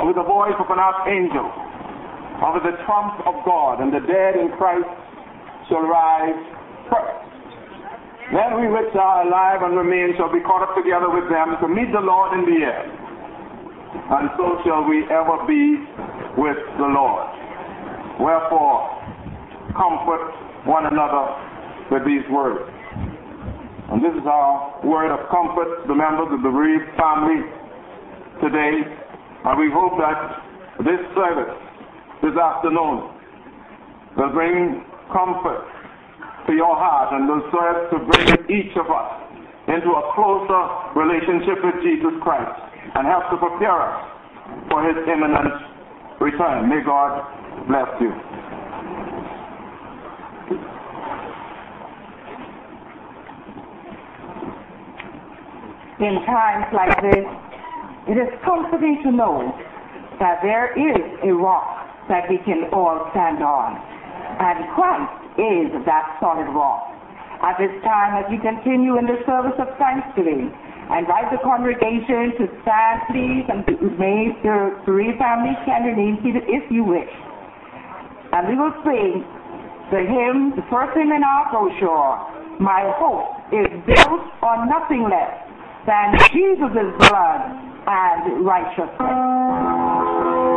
with the voice of an archangel, and with the trump of God, and the dead in Christ shall rise first. Then we which are alive and remain shall be caught up together with them to meet the Lord in the air. And so shall we ever be with the Lord. Wherefore, comfort one another with these words. And this is our word of comfort to the members of the bereaved family today. And we hope that this service this afternoon will bring comfort to your heart and will serve to bring each of us into a closer relationship with Jesus Christ and help to prepare us for his imminent return. May God bless you. In times like this, it is comforting to know that there is a rock that we can all stand on, and Christ is that solid rock. At this time, as we continue in the service of thanksgiving, I invite the congregation to stand, please, and may the bereaved family can remain seated if you wish. And we will sing the hymn, the first hymn in our brochure, My Hope is Built on Nothing Less Than Jesus' Blood and Righteousness.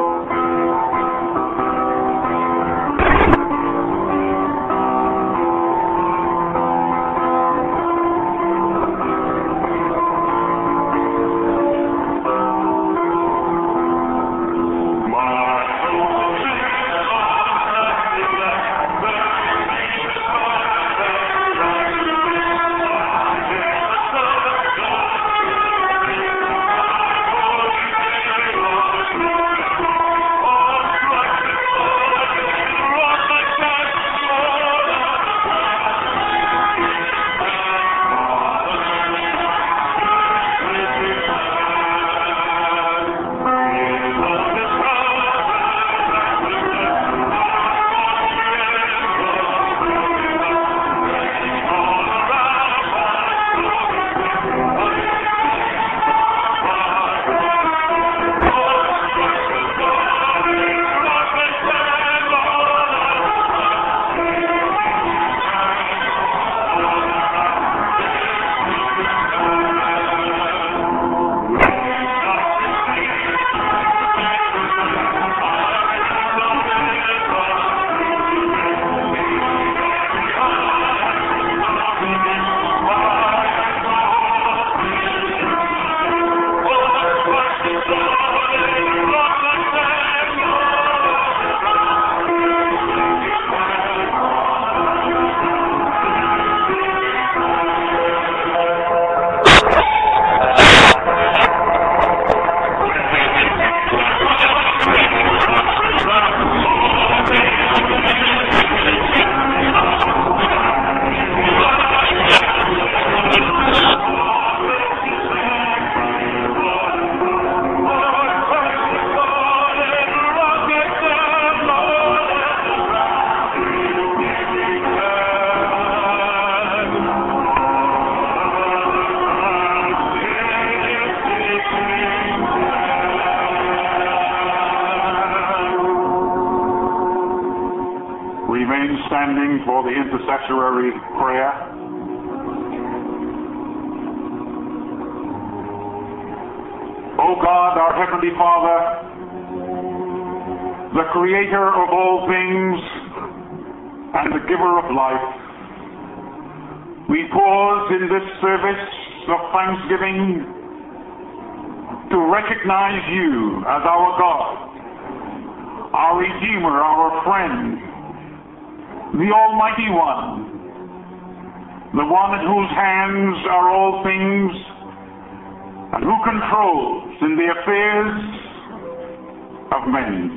Standing for the intercessory prayer. O God, our Heavenly Father, the Creator of all things and the Giver of life, we pause in this service of thanksgiving to recognize you as our God, our Redeemer, our friend, the Almighty One, the one in whose hands are all things, and who controls in the affairs of men.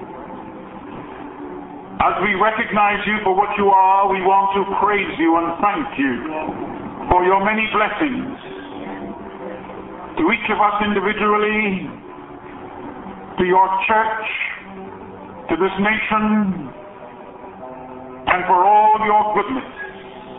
As we recognize you for what you are, we want to praise you and thank you for your many blessings to each of us individually, to your church, to this nation, and for all your goodness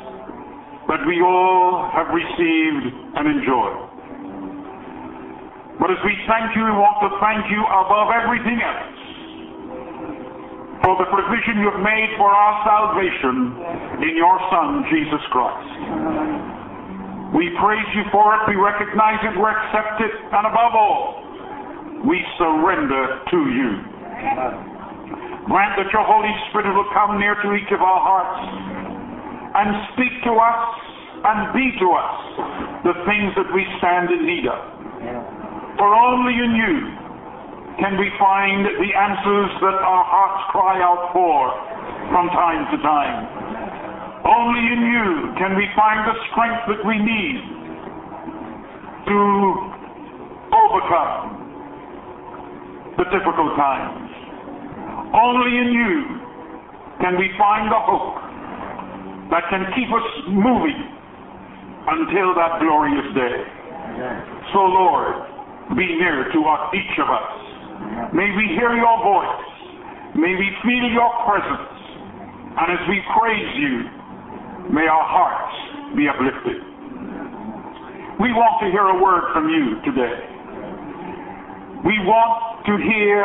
that we all have received and enjoyed. But as we thank you, we want to thank you above everything else for the provision you've made for our salvation in your Son, Jesus Christ. We praise you for it, we recognize it, we accept it, and above all, we surrender to you. Grant that your Holy Spirit will come near to each of our hearts and speak to us and be to us the things that we stand in need of. For only in you can we find the answers that our hearts cry out for from time to time. Only in you can we find the strength that we need to overcome the difficult times. Only in you can we find the hope that can keep us moving until that glorious day. So Lord, be near to us, each of us. May we hear your voice. May we feel your presence. And as we praise you, may our hearts be uplifted. We want to hear a word from you today. We want to hear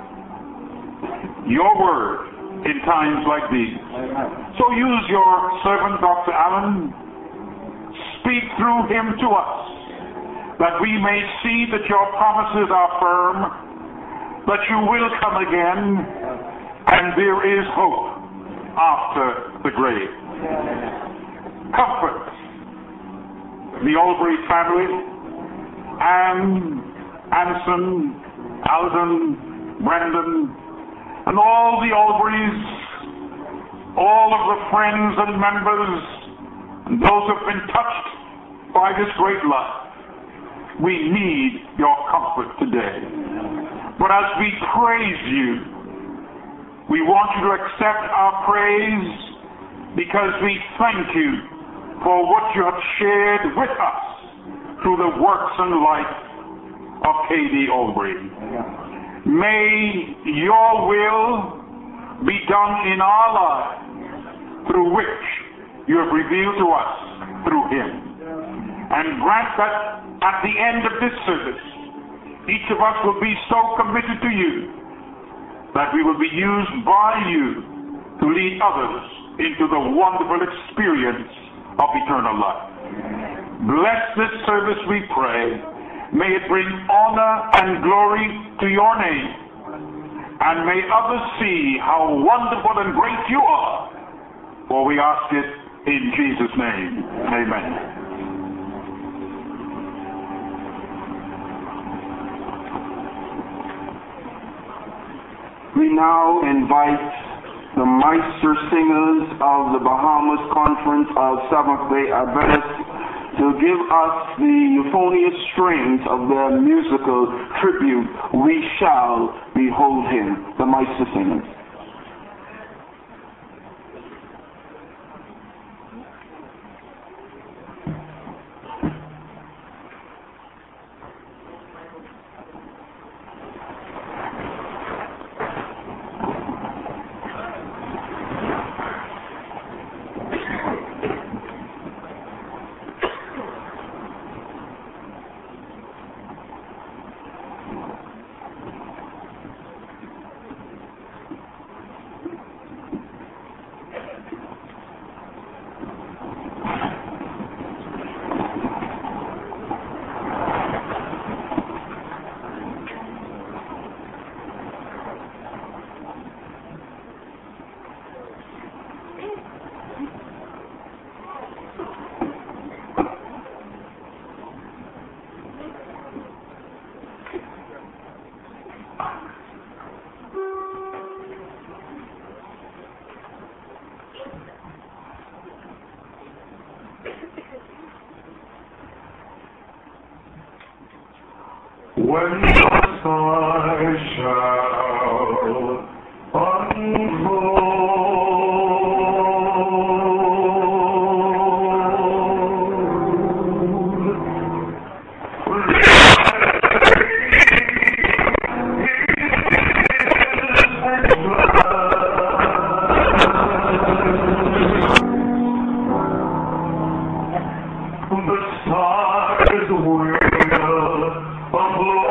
your word in times like these. So use your servant, Dr. Allen. Speak through him to us, that we may see that your promises are firm, that you will come again, and there is hope after the grave. Comfort the Albury family, Anne, Anson, Alden, Brendan, and all the Alburys, all of the friends and members, and those who have been touched by this great love. We need your comfort today. But as we praise you, we want you to accept our praise because we thank you for what you have shared with us through the works and life of K.D. Albury. May your will be done in our lives through which you have revealed to us through him. And grant that at the end of this service, each of us will be so committed to you that we will be used by you to lead others into the wonderful experience of eternal life. Bless this service, we pray. May it bring honor and glory to your name. And may others see how wonderful and great you are. For we ask it in Jesus' name. Amen. We now invite the Meister Singers of the Bahamas Conference of Seventh-day Adventists to give us the euphonious strains of their musical tribute, We Shall Behold Him, the Meister Singers. When the sky shall unfold, the stars will applaud.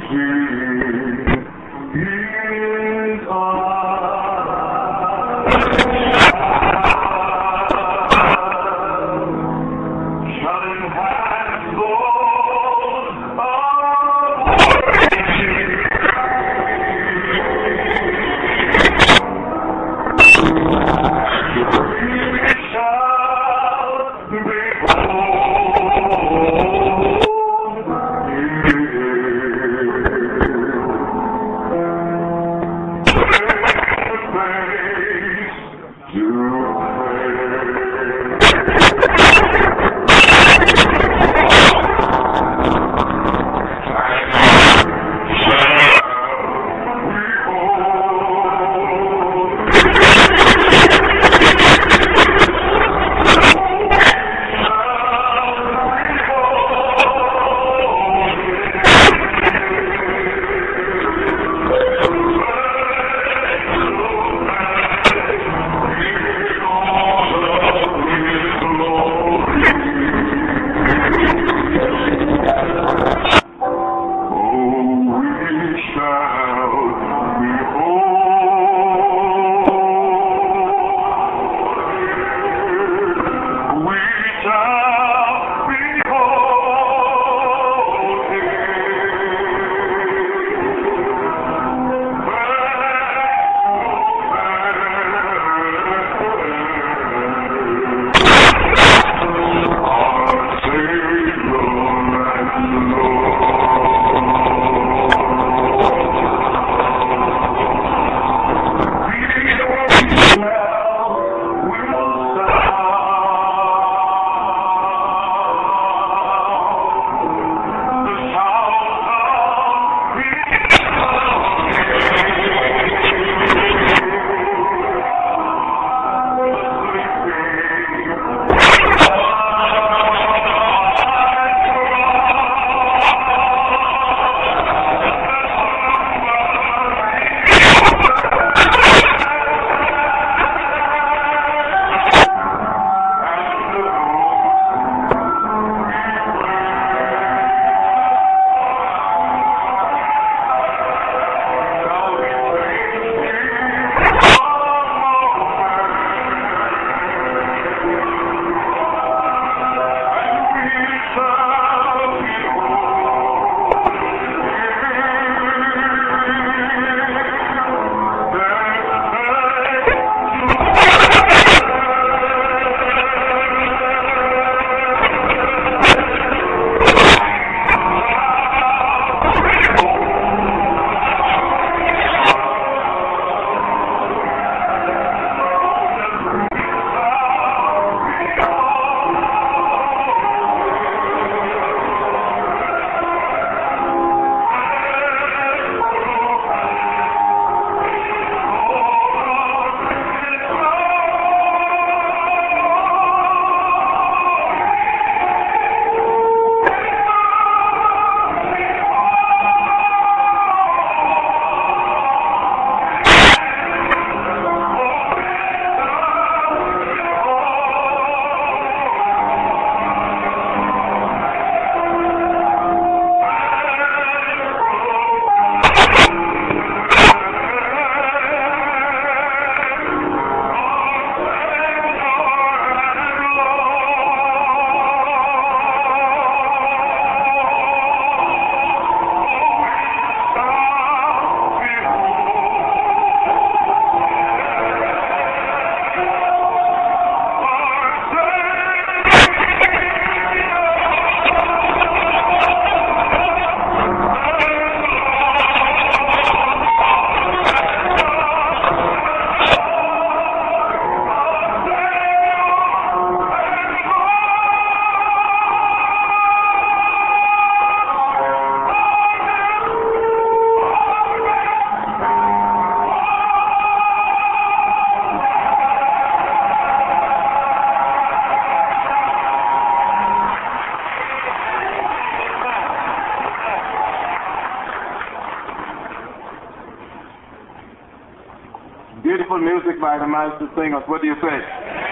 Beautiful music by the master singers. What do you say?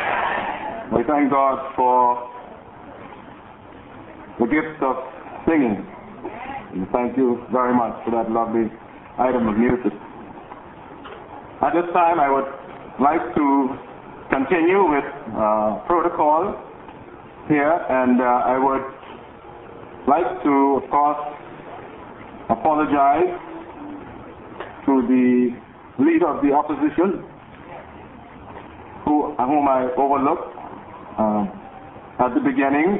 We thank God for the gift of singing. And thank you very much for that lovely item of music. At this time, I would like to continue with protocol here, and I would like to, of course, apologize to the leader of the opposition, whom I overlooked at the beginning,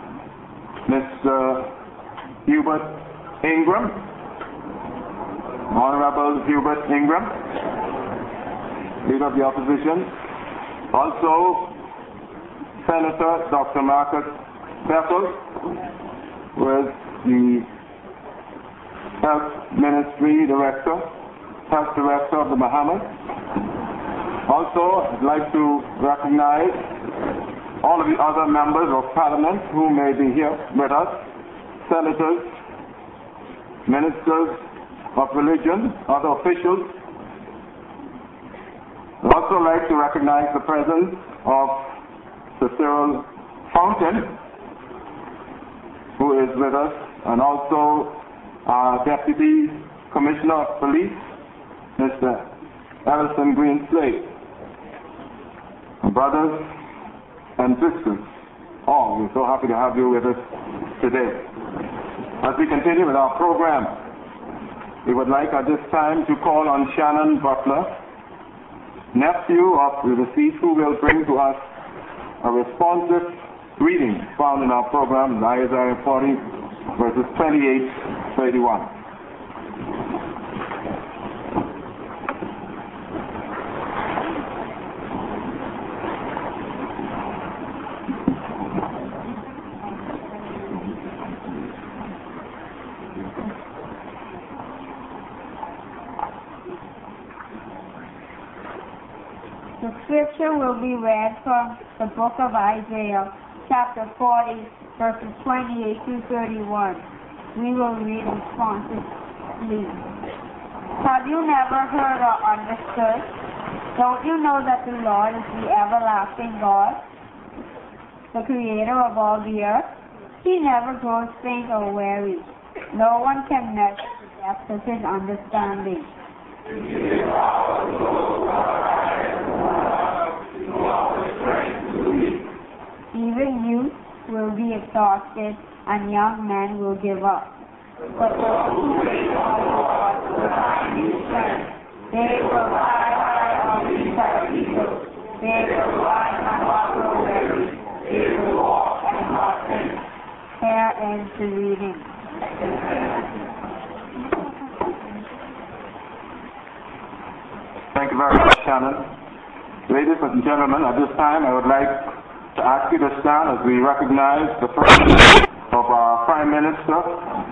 Mr. Hubert Ingram, Honorable Hubert Ingram, leader of the opposition. Also, Senator Dr. Marcus Bethel, who is the Health Ministry Director, Health Director of the Bahamas. Also, I'd like to recognize all of the other members of Parliament who may be here with us, senators, ministers of religion, other officials. I'd also like to recognize the presence of Sir Cyril Fountain, who is with us, and also our Deputy Commissioner of Police, Mr. Ellison Greenslade. Brothers and sisters, all, we're so happy to have you with us today. As we continue with our program, we would like at this time to call on Shannon Butler, nephew of the deceased, who will bring to us a responsive reading found in our program, Isaiah 40, verses 28-31. The scripture will be read from the book of Isaiah, chapter 40, verses 28 through 31. We will read responsively. Have you never heard or understood? Don't you know that the Lord is the everlasting God, the creator of all the earth? He never grows faint or weary. No one can measure the depth of his understanding. Even youth will be exhausted and young men will give up. But those who wait on the Lord will find new strength. They will fly high on wings as eagles. They will run and not grow weary. They will walk and not faint. Here ends the reading. Thank you very much, Shannon. Ladies and gentlemen, at this time I would like to ask you to stand as we recognize the presence of our Prime Minister.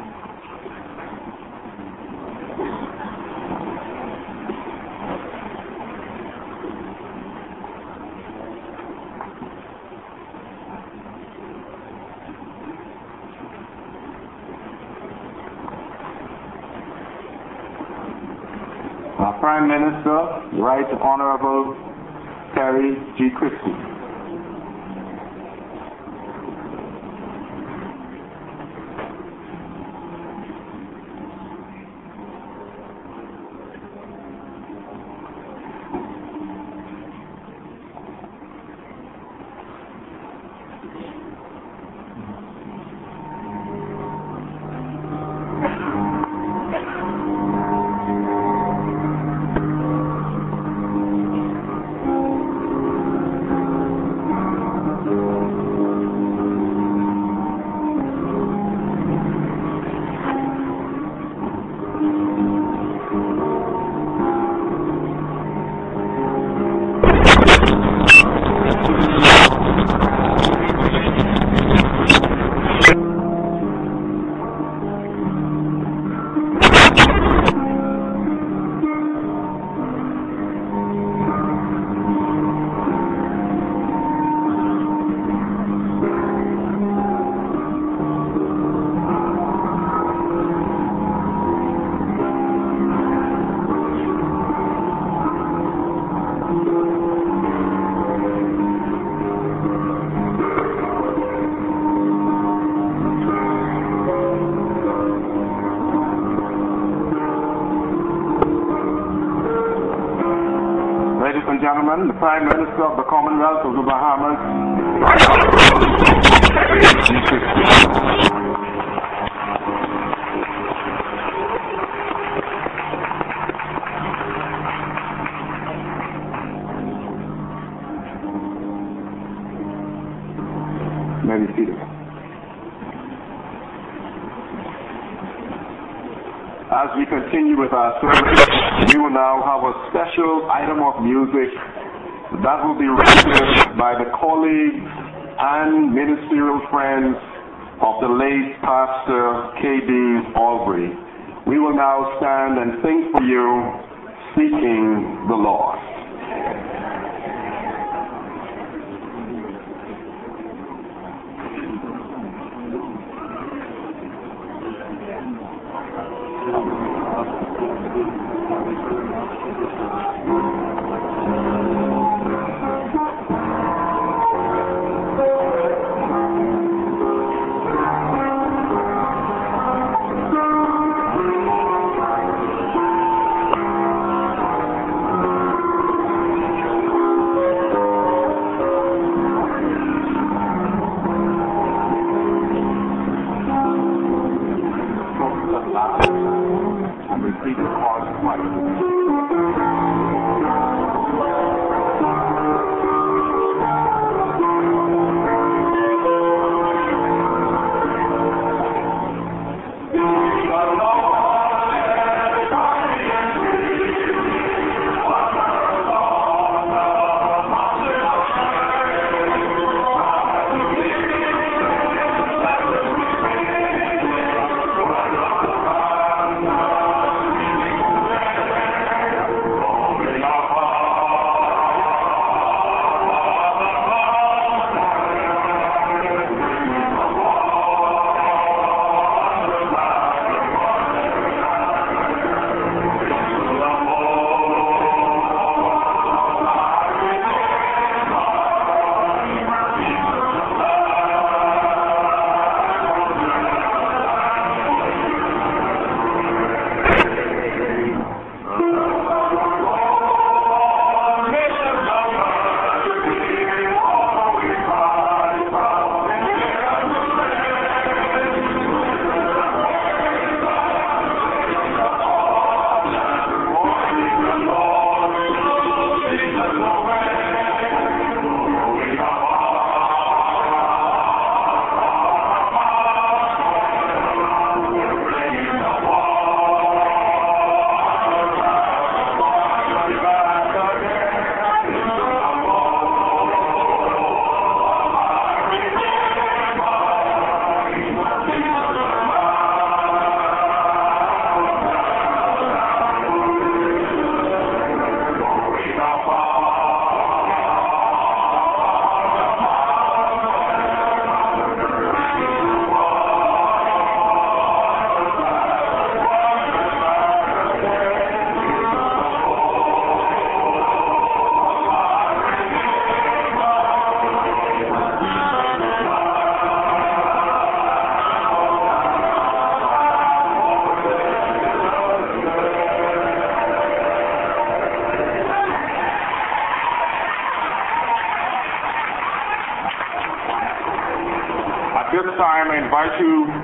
Our Prime Minister, Right Honorable Terry G. Christie. gentlemen, the Prime Minister of the Commonwealth of the Bahamas. May be seated. As we continue with our service, we will now have a special item of music that will be rendered by the colleagues and ministerial friends of the late Pastor K.D. Albury. We will now stand and sing for you, Seeking the Lord. This time I invite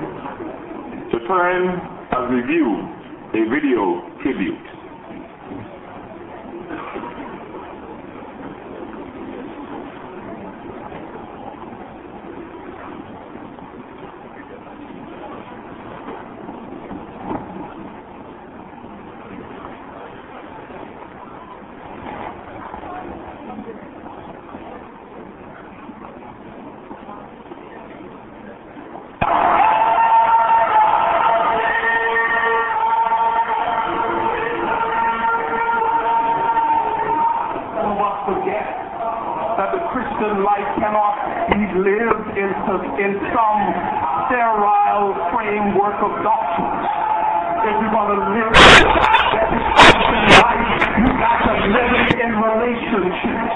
you to turn and review a video tribute. Life cannot be lived in some sterile framework of doctrine. If you want to live that Christian life, you got to live it in relationships.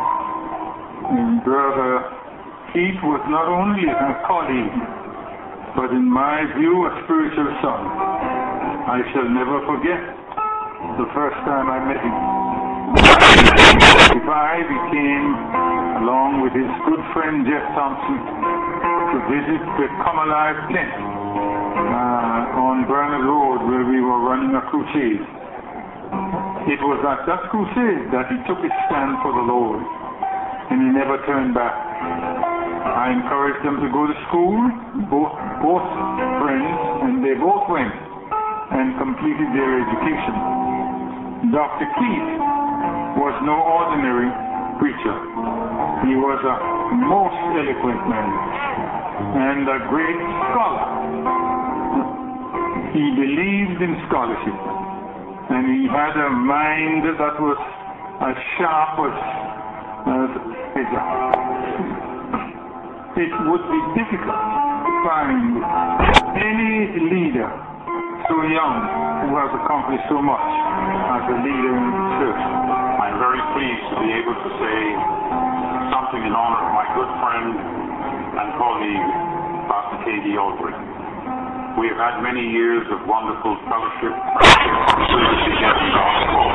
Brother Keith was not only a colleague, but in my view, a spiritual son. I shall never forget the first time I met him. He came along with his good friend Jeff Thompson to visit the Come Alive tent on Bernard Road, where we were running a crusade. It was at that crusade that he took his stand for the Lord, and he never turned back. I encouraged them to go to school, both friends, and they both went and completed their education. Dr. Keith was no ordinary preacher. He was a most eloquent man and a great scholar. He believed in scholarship, and he had a mind that was as sharp as his eye. It would be difficult to find any leader so young who has accomplished so much as a leader in the church. I'm very pleased to be able to say something in honor of my good friend and colleague, Pastor K.D. Aldrich. We have had many years of wonderful fellowship, service together in the hospital.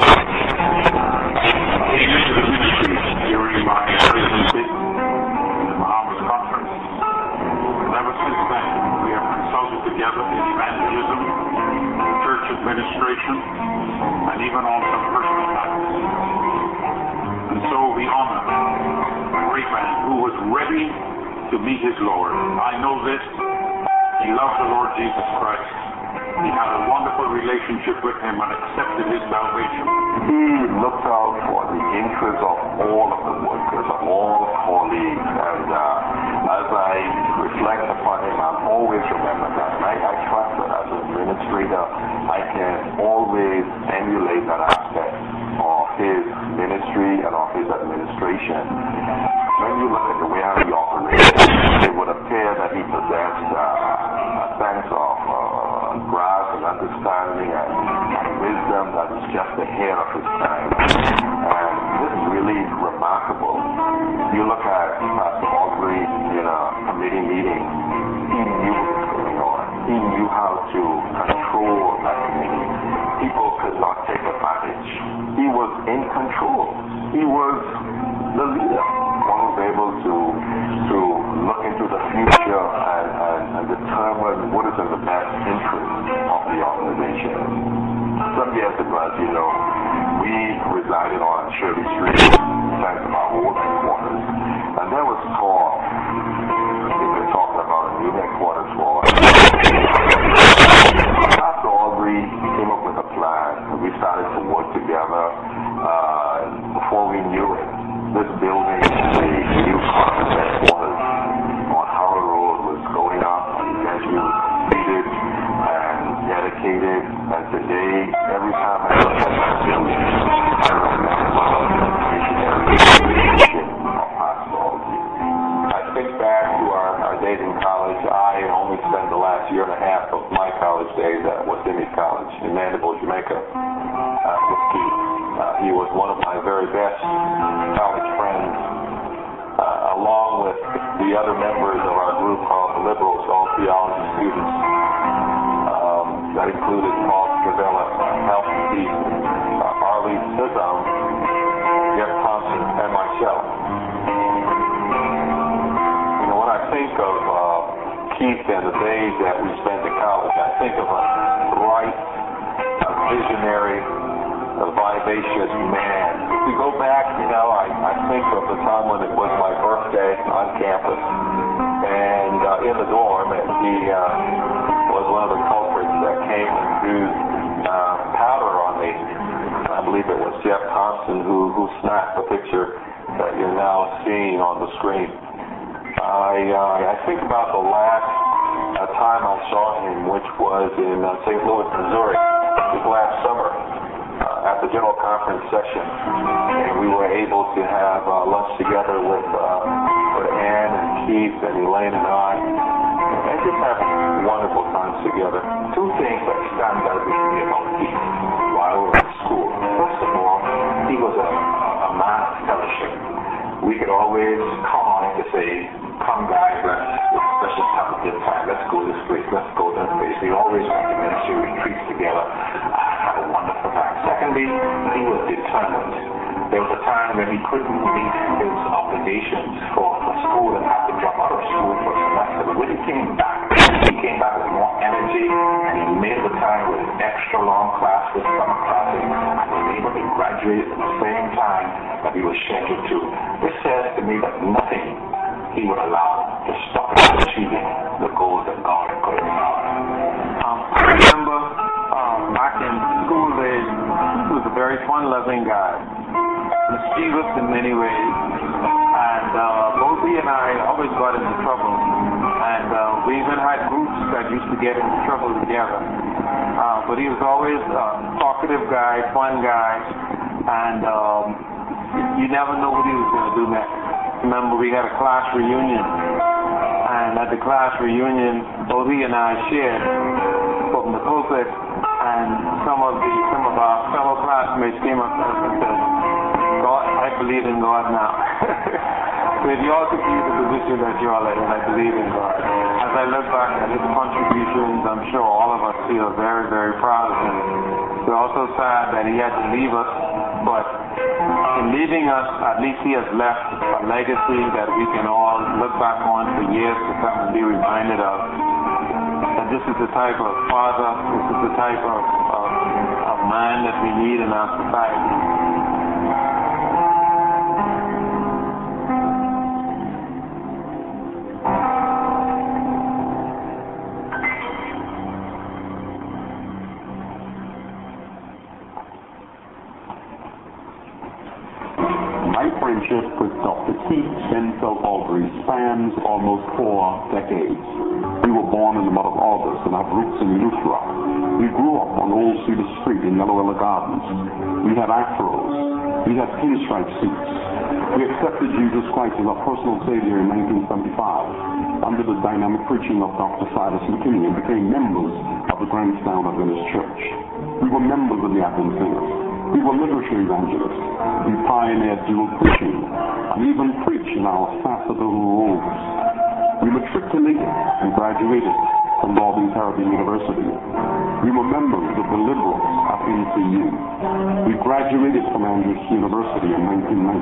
He came into the ministry during my presidency in the Bahamas Conference. And ever since then, we have consulted together in evangelism, church administration, and even on some personal matters. And so we honor a great man who was ready to meet his Lord. I know this. He loved the Lord Jesus Christ. He had a wonderful relationship with him and accepted his salvation. He looked out for the interests of all of the workers, of all colleagues, and as I reflect upon him, I've always remembered that. And I trust that as an administrator, I can always emulate that aspect of his ministry and of his administration. When you look at the way he operated, it would appear that he possessed a sense of grasp and understanding and wisdom that is just ahead of his time. And this is really remarkable. You look at Pastor Aubrey in a committee meeting, he knew what was going on. He knew how to control that committee. People could not take advantage. He was in control. He was the leader. One was able to look into the future and determine what is in the best interest of the organization. Some years ago, as you know, we resided on Shirley Street, sense of our old headquarters, and there was talk. We've been talking about a new headquarters for us. Pastor Aubrey came up with a plan, and we started to work together. Before we knew it, this building, the new conference headquarters on Howard Road, was going up and eventually was completed and dedicated. And today, every time I look at that building, I remember the visionary of Pastor Aubrey. I think back to our days in college. I only spent the last year and a half of my college days at West Indies College in Mandeville, Jamaica, with Keith. He was one of my very best college friends, along with the other members of our group called the Liberals, all theology students. That included Paul Scavella, Hal Keith, Arlie Sissom, Jeff Thompson, and myself. You know, when I think of Keith and the days that we spent in college, I think of a bright, visionary, a vivacious man. If we go back, you know, I think of the time when it was my birthday on campus, and in the dorm, and he was one of the culprits that came and threw powder on me. I believe it was Jeff Thompson who snapped the picture that you're now seeing on the screen. I think about the last time I saw him, which was in St. Louis, Missouri, this last summer. At the General Conference session, and we were able to have lunch together with Ann and Keith and Elaine and I, and just have wonderful times together. Two things that stand out with me about Keith while we were in school. First of all, he was a man of fellowship. We could always call on him to say, "Come guys, let's just have a good time. Let's go this way." We always went to ministry retreats together. Had a wonderful time. Secondly, he was determined. There was a time when he couldn't meet his obligations for school and had to drop out of school for a semester. But when he came back with more energy, and he made the time with extra long classes, summer classes, and was able to graduate at the same time that he was scheduled to. This says to me that nothing he would allow to stop him from achieving the goals that God had put in his heart. I remember back in school days, he was a very fun-loving guy, mischievous in many ways, and both he and I always got into trouble, and we even had groups that used to get into trouble together. But he was always a talkative guy, fun guy, and you never know what he was going to do next. Remember, we had a class reunion, and at the class reunion, both he and I shared from the pulpit, and some of our fellow classmates came up to us and said, "God, I believe in God now." So if you all could be the position that you are in, I believe in God. As I look back at his contributions, I'm sure all of us feel very, very proud of him. We're also sad that he had to leave us, but in leaving us, at least he has left a legacy that we can all look back on for years to come and be reminded of. That this is the type of father, this is the type of man that we need in our society. My friendship with Dr. Keith Denfeld Aubrey spans almost 4 decades. We were born in the month of August and have roots in Eleuthera. We grew up on Old Cedar Street in Yellowella Gardens. We had afros. We had pinstripe suits. We accepted Jesus Christ as our personal Savior in 1975 under the dynamic preaching of Dr. Silas McKinney and became members of the Grandstown Adventist Church. We were members of the Advent Singers. We were literature evangelists. We pioneered dual preaching and even preached in our sacerdotal robes. We matriculated and graduated from Lord and Caribbean University. We were members of the Liberals at NCU. We graduated from Andrews University in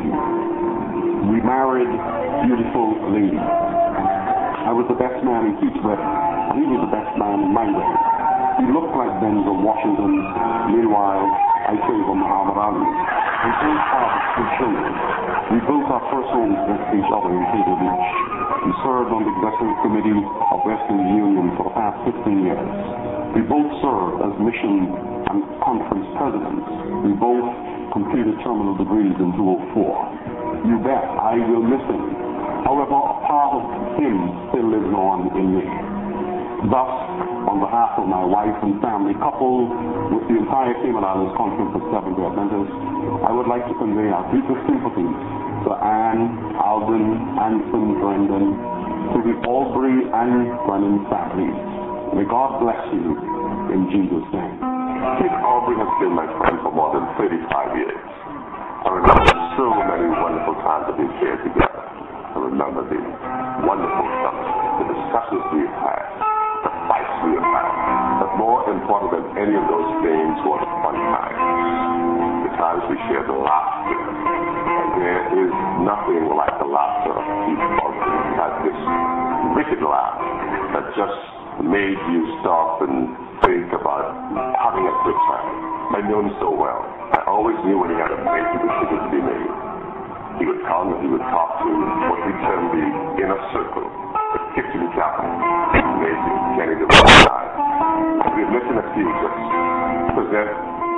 1990. We married beautiful ladies. I was the best man in Keith's wedding, and he was the best man in my wedding. He looked like Denzel Washington. Meanwhile, I favor Muhammad Ali. We both fathered 2 children. We built our first homes next to each other in Cable Beach. We served on the executive committee of Western Union for the past 15 years. We both served as mission and conference presidents. We both completed terminal degrees in 204. You bet, I will miss him. However, a part of him still lives on in me. Thus, on behalf of my wife and family, coupled with the entire Cayman Islands Conference of Seventh-day Adventists, I would like to convey our deepest sympathies to Anne, Alvin, Anson, Brendan, to the Aubrey and Brennan families. May God bless you in Jesus' name. Keith Aubrey has been my friend for more than 35 years. I remember so many wonderful times that we've shared together. I remember the wonderful stuff, the discussions we've had, the fights we have had. But more important than any of those things were the fun times. The times we shared the laughter. And there is nothing like the laughter of Keith Aubrey. He had this wicked laugh that just made you stop and think about having a good time. I knew him so well. I always knew when he had a major decision to be made. He would come and he would talk to what we term the inner circle, the kitchen cabinet, amazing Kenny DeVos guy. And we'd listen as he would just present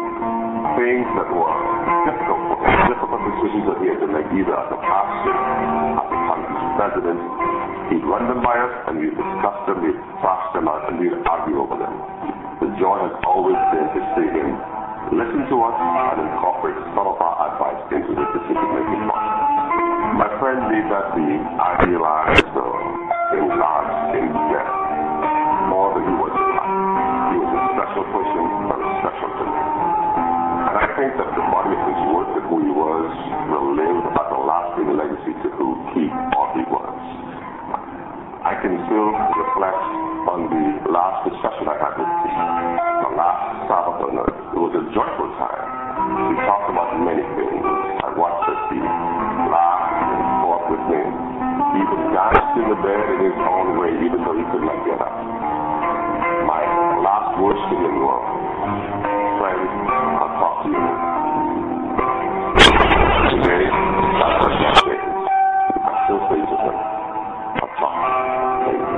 things that were difficult decisions that he had to make, either as a pastor, as a Congress president. He'd run them by us and we'd discuss them, we'd thrash them out, and we'd argue over them. The joy has always been to see him listen to us and incorporate some of our advice into the decision-making process. My friend may not be idealized or enlarged in death more than he was in life. He was a special person, very special to me. And I think that the body of his work and who he was will live as a lasting legacy to who Keith Aubrey was. I I can still reflect on the last discussion I had with Keith. The last Sabbath on earth. It was a joyful time. We talked about many things. I watched as he laughed and talked with me. He even danced in the bed in his own way, even though he could not get up. My last words to him were, friend, I'll talk to you. Today, after decades, I still say to him, I'll talk to you.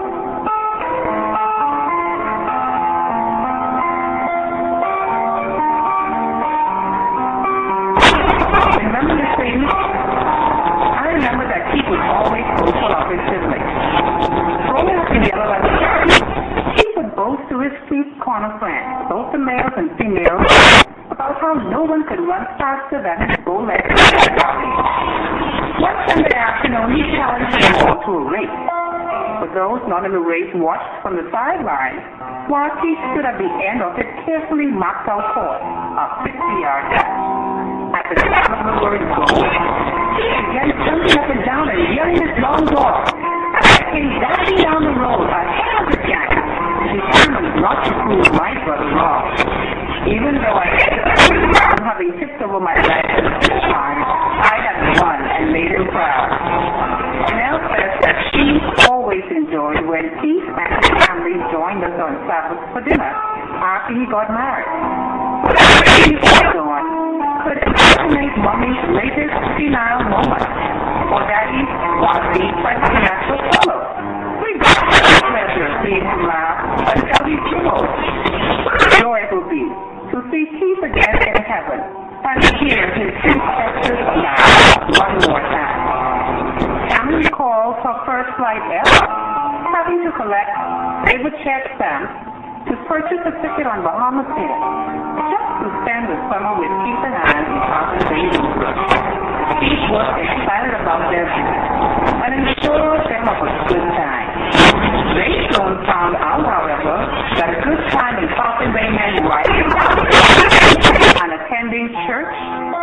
Remember the thing? I remember that Keith was always boastful of his siblings. Growing up together like a child, Keith would boast to his street corner friends, both the males and females, about how no one could run faster than his bow-legged body. One Sunday afternoon, he challenged them all to a race. But those not in the race watched from the sidelines while Keith stood at the end of his carefully marked out course, a 50-yard dash. At the sound of the word go, he began jumping up and down and yelling his long dog. As I came dashing down the road ahead of the gang, determined not to prove my brother wrong. Even though I had having tipped over my legs this time, I had won and made him proud. Nell says that she always enjoyed when Keith and his family joined us on Sabbath for dinner after he got married. He was on. Could impersonate Mommy's latest senile moment, or Daddy's quasi presidential fellow. We got the pleasure of seeing him laugh until he dribbled. Joy it will be to see Keith again in heaven and hear his ancestors laugh one more time. Tammy recalls her first flight ever, having to collect paper check stamps to purchase a ticket on Bahamas Air, just to spend the summer with Keith and Anne in Carson Bay. Keith was excited about their visit and assured them of a good time. They soon found out, however, that a good time in Carson Bay meant riding and attending church.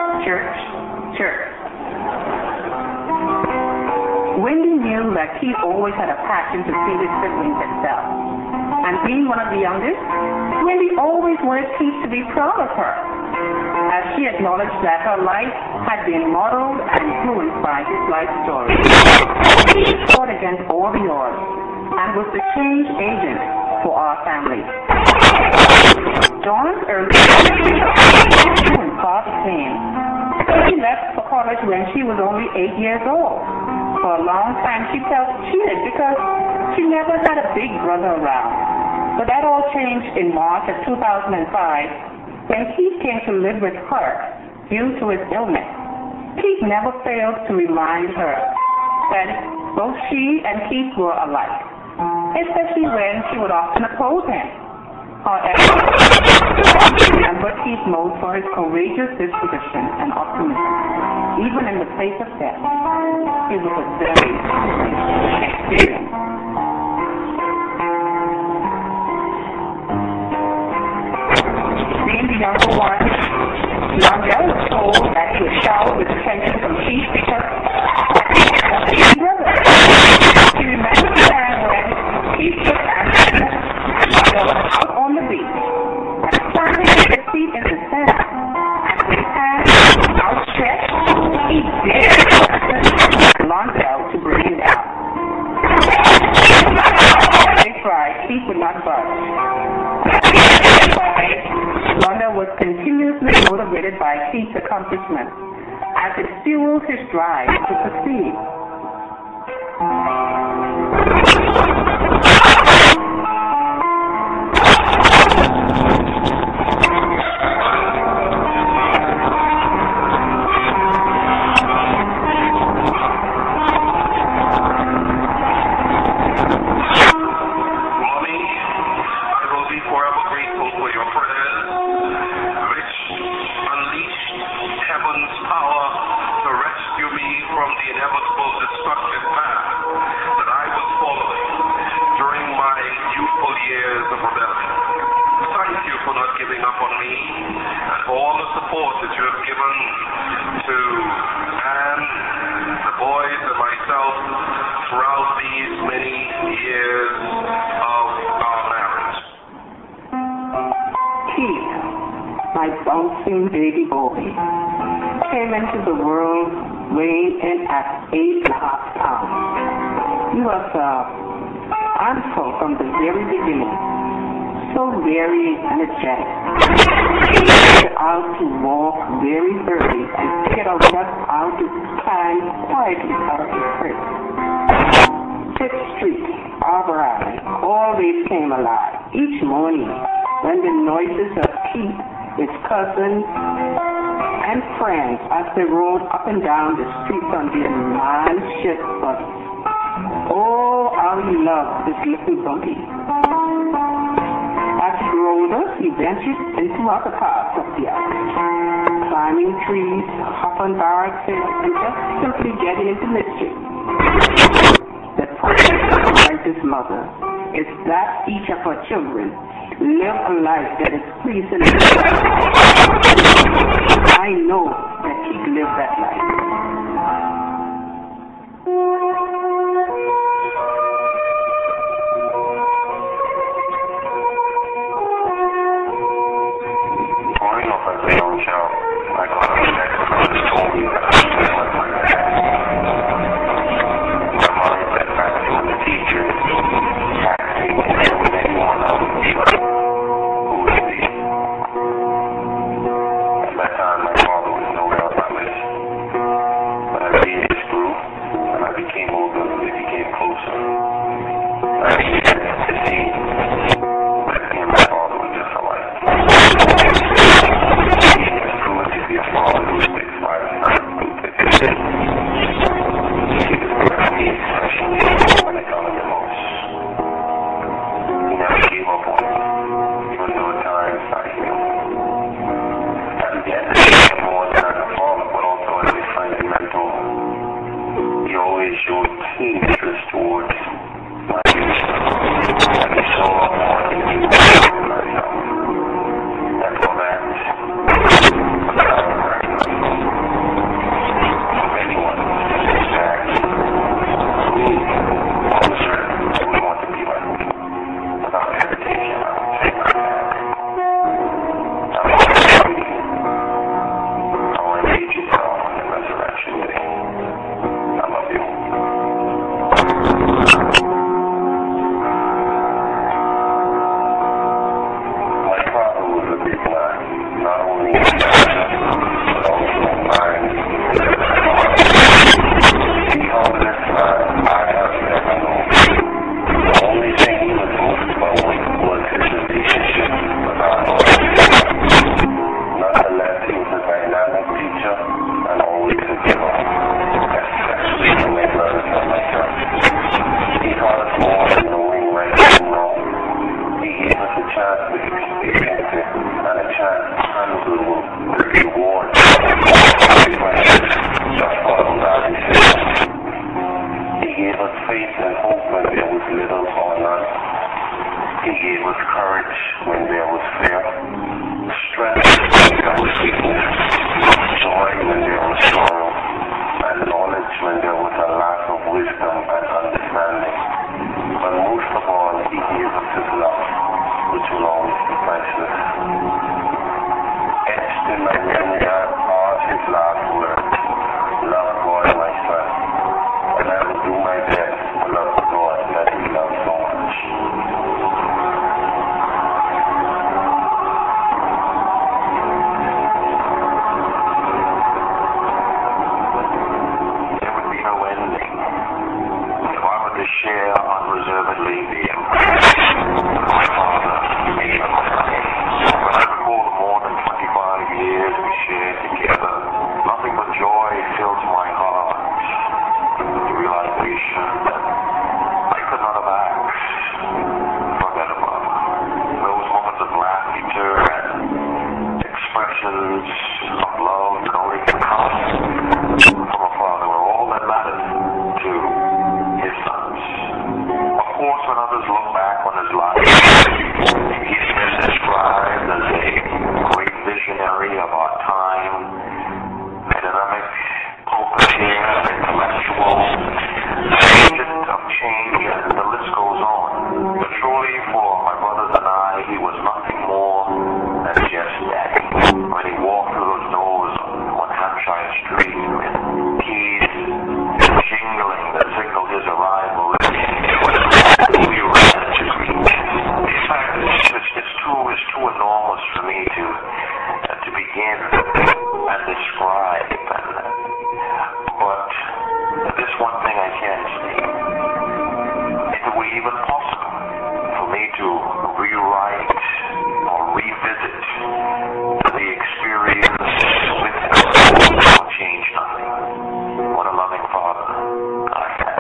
Wendy knew that Keith always had a passion to see his siblings excel. And being one of the youngest, Wendy always wanted Keith to be proud of her, as she acknowledged that her life had been modeled and influenced by his life story. Keith fought against all the odds and was the change agent for our family. Dawn's early and far the same. She left for college when she was only 8 years old. For a long time, she felt cheated because she never had a big brother around. But that all changed in March of 2005 when Keith came to live with her due to his illness. Keith never failed to remind her that both she and Keith were alike, especially when she would often oppose him. However, remember Keith known for his courageous disposition and optimism, even in the face of death. It was a very experience. Being the younger one, Longell was told that he was showered with attention from Keith because of his brother. He remembered the time when Keith took action out on the beach and standing with his feet in the sand and with his hands outstretched, he dared Longell to bring him down. They tried, Keith would not budge. Longell was continuously motivated by Keith's accomplishments as it fueled his drive to succeed. To Anne, the boys, and myself throughout these many dancing baby boy came into the world weighing in at 8.5 pounds. He was handful from the very beginning, so very energetic. He started out to walk very early and figured out just how to climb quietly out of the crib. 6th Street, Arbor Alley, always came alive each morning when the noises of Keith, his cousins, and friends as they rode up and down the streets on their man-ship bus. Oh, how he loved this little buggy. As he grew older, he ventured into other parts of the island, climbing trees, hopping barracks, and just simply getting into mischief. The problem with his mother is that each of her children live a life that is pleasing to God. I know that he lived that life. Growing up as a young child, I got upset when others told me that I should play like my dad. My mother said back to when the teacher asked me to play with anyone else in the class. Who would it be? At that time, my father was nowhere on my list. But as the years grew and I became older, we became closer. I began to see that me and my father were just alike. Showed keen interest towards my future, and he saw more than he knew myself. And for that, I don't recognize anyone in fact who also would want to be like me. Without hesitation, I would say my dad. I want to show you. I want to meet you on the resurrection day. I love you. My father was a big man, not only in stature, but also in mind. He called this man I have never known. The only thing he was most about was his relationship with our Lord. Nonetheless, he was a dynamic teacher and always a giver, especially to my brothers and myself. He taught us more than knowing right and wrong. He gave us a chance to experience it and a chance to handle the reward just followed by his system. He gave us faith and hope when there was little or none. He gave us courage when there was fear, strength when there was weakness, joy when there was sorrow, and knowledge when there was a lack of wisdom and understanding. But most of all, he gave us his love, which will always be priceless. Etched in my memory are his last words: love God, my son, and I will do my best to love the God that we love so much. There would be no ending if I were to share unreservedly the impact that my father made on my life. When I recall the more than 25 years we shared together, nothing but joy fills my heart. The realization that I could not have asked for better love. Those moments of laughter and expressions of love that only can come from a father are all that mattered to his sons. Of course, when others look back on his life, one thing I can say. If it were even possible for me to rewrite or revisit the experience with God, it would change nothing. What a loving Father I had.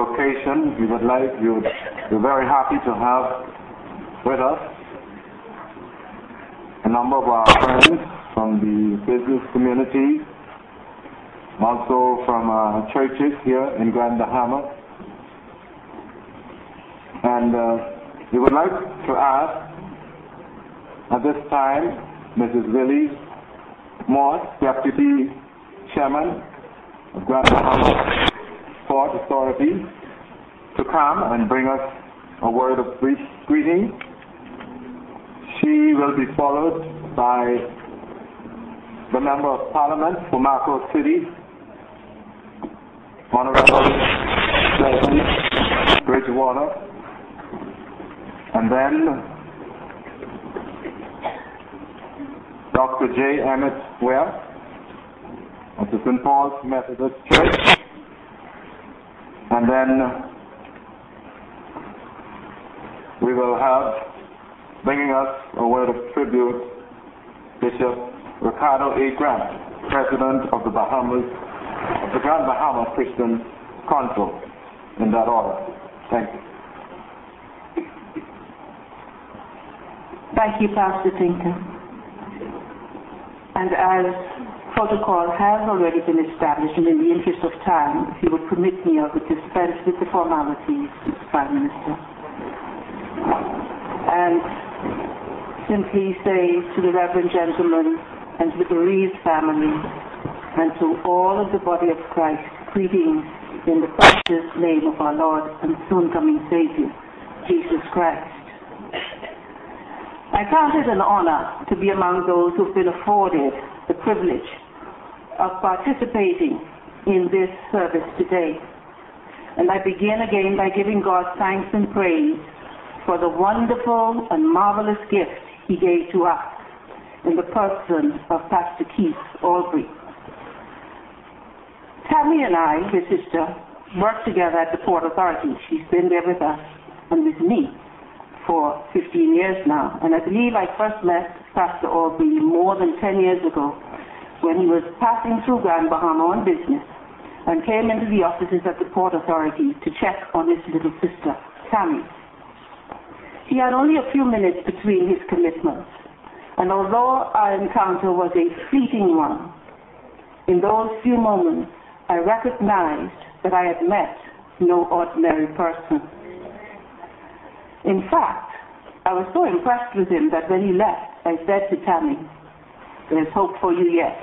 occasion, we're very happy to have with us a number of our friends from the business community, also from churches here in Grand Bahama. And we would like to ask at this time Mrs. Willie Moss, Deputy Chairman of Grand Bahama Port Authority, to come and bring us a word of brief greeting. She will be followed by the Member of Parliament for Marco City, Honorable Pleasant Bridgewater, and then Dr. J. Emmett Ware of the St. Paul's Methodist Church, and then we will have, bringing us a word of tribute, Bishop Ricardo A. Grant, President of the Bahamas, of the Grand Bahama Christian Council, in that order. Thank you. Thank you, Pastor Tinker. And as protocol has already been established, and in the interest of time, if you would permit me, I would dispense with the formalities, Mr. Prime Minister, and simply say to the Reverend Gentleman and to the bereaved family and to all of the body of Christ, greetings in the precious name of our Lord and soon coming Savior, Jesus Christ. I count it an honor to be among those who've been afforded the privilege of participating in this service today. And I begin again by giving God thanks and praise for the wonderful and marvelous gift He gave to us in the person of Pastor Keith Albury. Tammy and I, his sister, work together at the Port Authority. She's been there with us and with me for 15 years now. And I believe I first met Pastor Albury more than 10 years ago when he was passing through Grand Bahama on business and came into the offices at the Port Authority to check on his little sister, Tammy. He had only a few minutes between his commitments, and although our encounter was a fleeting one, in those few moments I recognized that I had met no ordinary person. In fact, I was so impressed with him that when he left, I said to Tammy, "There's hope for you yet."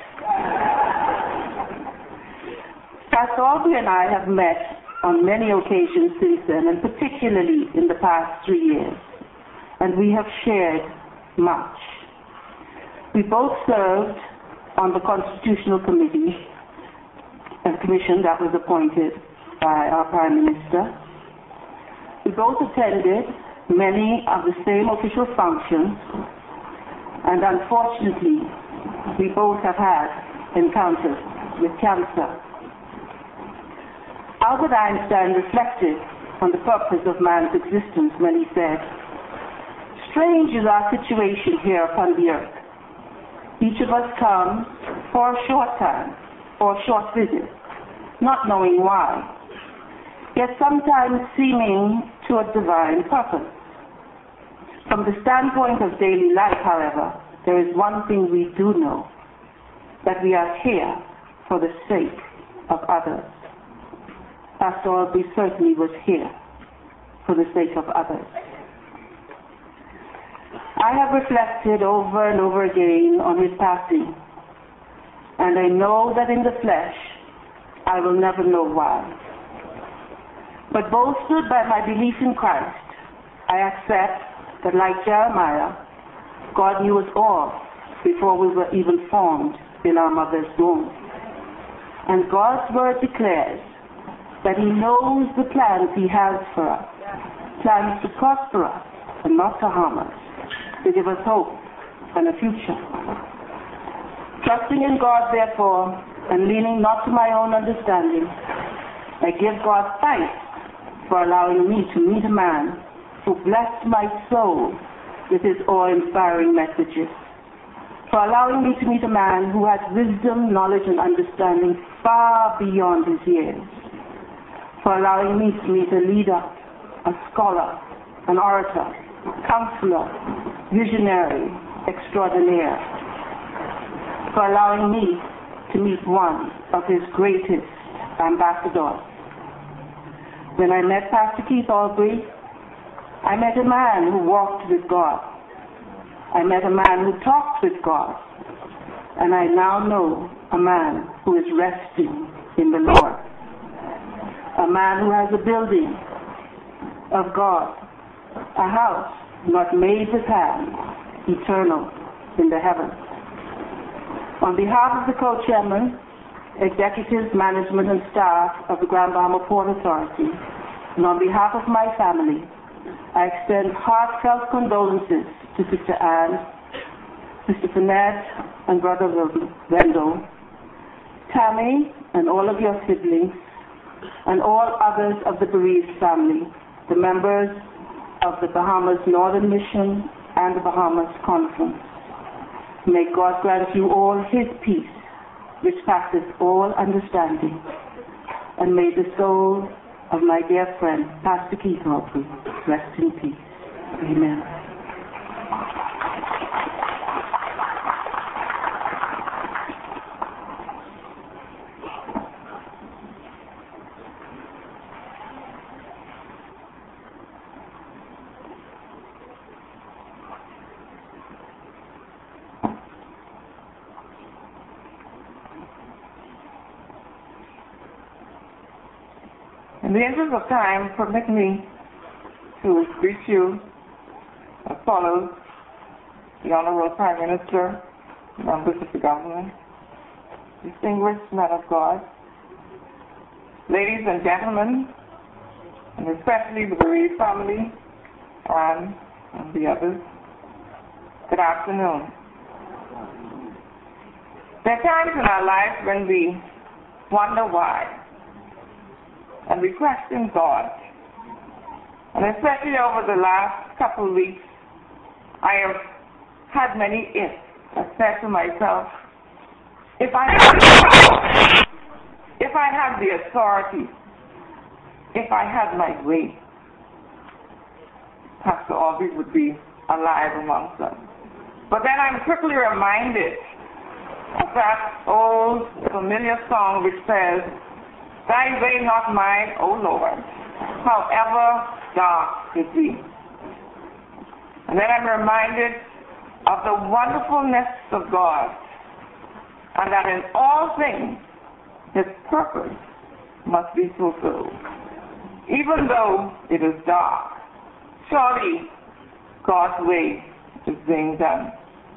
Pastor Albury and I have met on many occasions since then, and particularly in the past 3 years, and we have shared much. We both served on the Constitutional Committee, a commission that was appointed by our Prime Minister. We both attended many of the same official functions, and unfortunately, we both have had encounters with cancer. Albert Einstein reflected on the purpose of man's existence when he said, "Strange is our situation here upon the earth. Each of us comes for a short time, or a short visit, not knowing why, yet sometimes seeming to a divine purpose. From the standpoint of daily life, however, there is one thing we do know, that we are here for the sake of others." Pastor Albury certainly was here for the sake of others. I have reflected over and over again on his passing, and I know that in the flesh I will never know why. But bolstered by my belief in Christ, I accept that, like Jeremiah, God knew us all before we were even formed in our mother's womb. And God's word declares that He knows the plans He has for us, plans to prosper us and not to harm us, to give us hope and a future. Trusting in God, therefore, and leaning not to my own understanding, I give God thanks for allowing me to meet a man who blessed my soul with his awe-inspiring messages, for allowing me to meet a man who has wisdom, knowledge, and understanding far beyond his years, for allowing me to meet a leader, a scholar, an orator, counselor, visionary, extraordinaire, for allowing me to meet one of his greatest ambassadors. When I met Pastor Keith Aubrey, I met a man who walked with God. I met a man who talked with God. And I now know a man who is resting in the Lord. A man who has a building of God, a house not made with hands, eternal in the heavens. On behalf of the co-chairman, executives, management, and staff of the Grand Bahama Port Authority, and on behalf of my family, I extend heartfelt condolences to Sister Anne, Sister Finette, and Brother Wendell, Tammy, and all of your siblings, and all others of the bereaved family, the members of the Bahamas Northern Mission and the Bahamas Conference. May God grant you all His peace, which passes all understanding, and may the soul of my dear friend, Pastor Keith Aubrey, rest in peace. Amen. In the interest of time, permit me to greet you as follows: the Honorable Prime Minister, members of the government, distinguished men of God, ladies and gentlemen, and especially the bereaved family, and the others. Good afternoon. There are times in our lives when we wonder why, and we question God. And especially over the last couple of weeks, I have had many ifs. I said to myself, if I had the authority, if I had my way, Pastor Aubrey would be alive amongst us. But then I'm quickly reminded of that old familiar song which says, "Thy way not mine, O Lord, however dark it be." And then I'm reminded of the wonderfulness of God, and that in all things His purpose must be fulfilled. Even though it is dark, surely God's way is being done.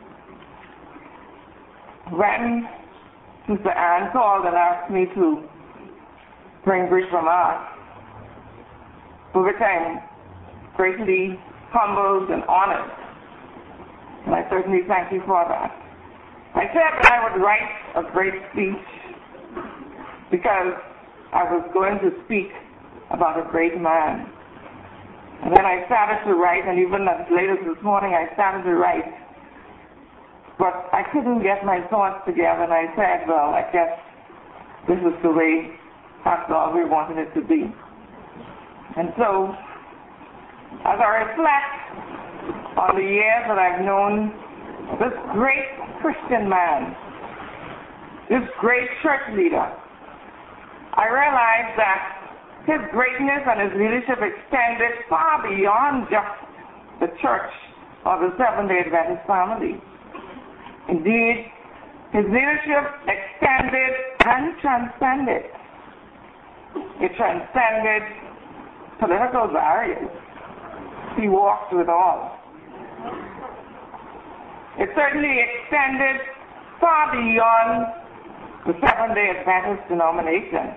When Sister Anne called and asked me to bring Bridge from us, for which I'm greatly humbled and honored, and I certainly thank you for that. I said that I would write a great speech because I was going to speak about a great man. And then I started to write, and even as late as this morning I started to write, but I couldn't get my thoughts together, and I said, well, I guess this is the way Pastor Aubrey wanted it to be. And so, as I reflect on the years that I've known this great Christian man, this great church leader, I realize that his greatness and his leadership extended far beyond just the church or the Seventh-day Adventist family. Indeed, his leadership extended and transcended. It transcended political barriers. He walked with all. It certainly extended far beyond the Seventh-day Adventist denomination.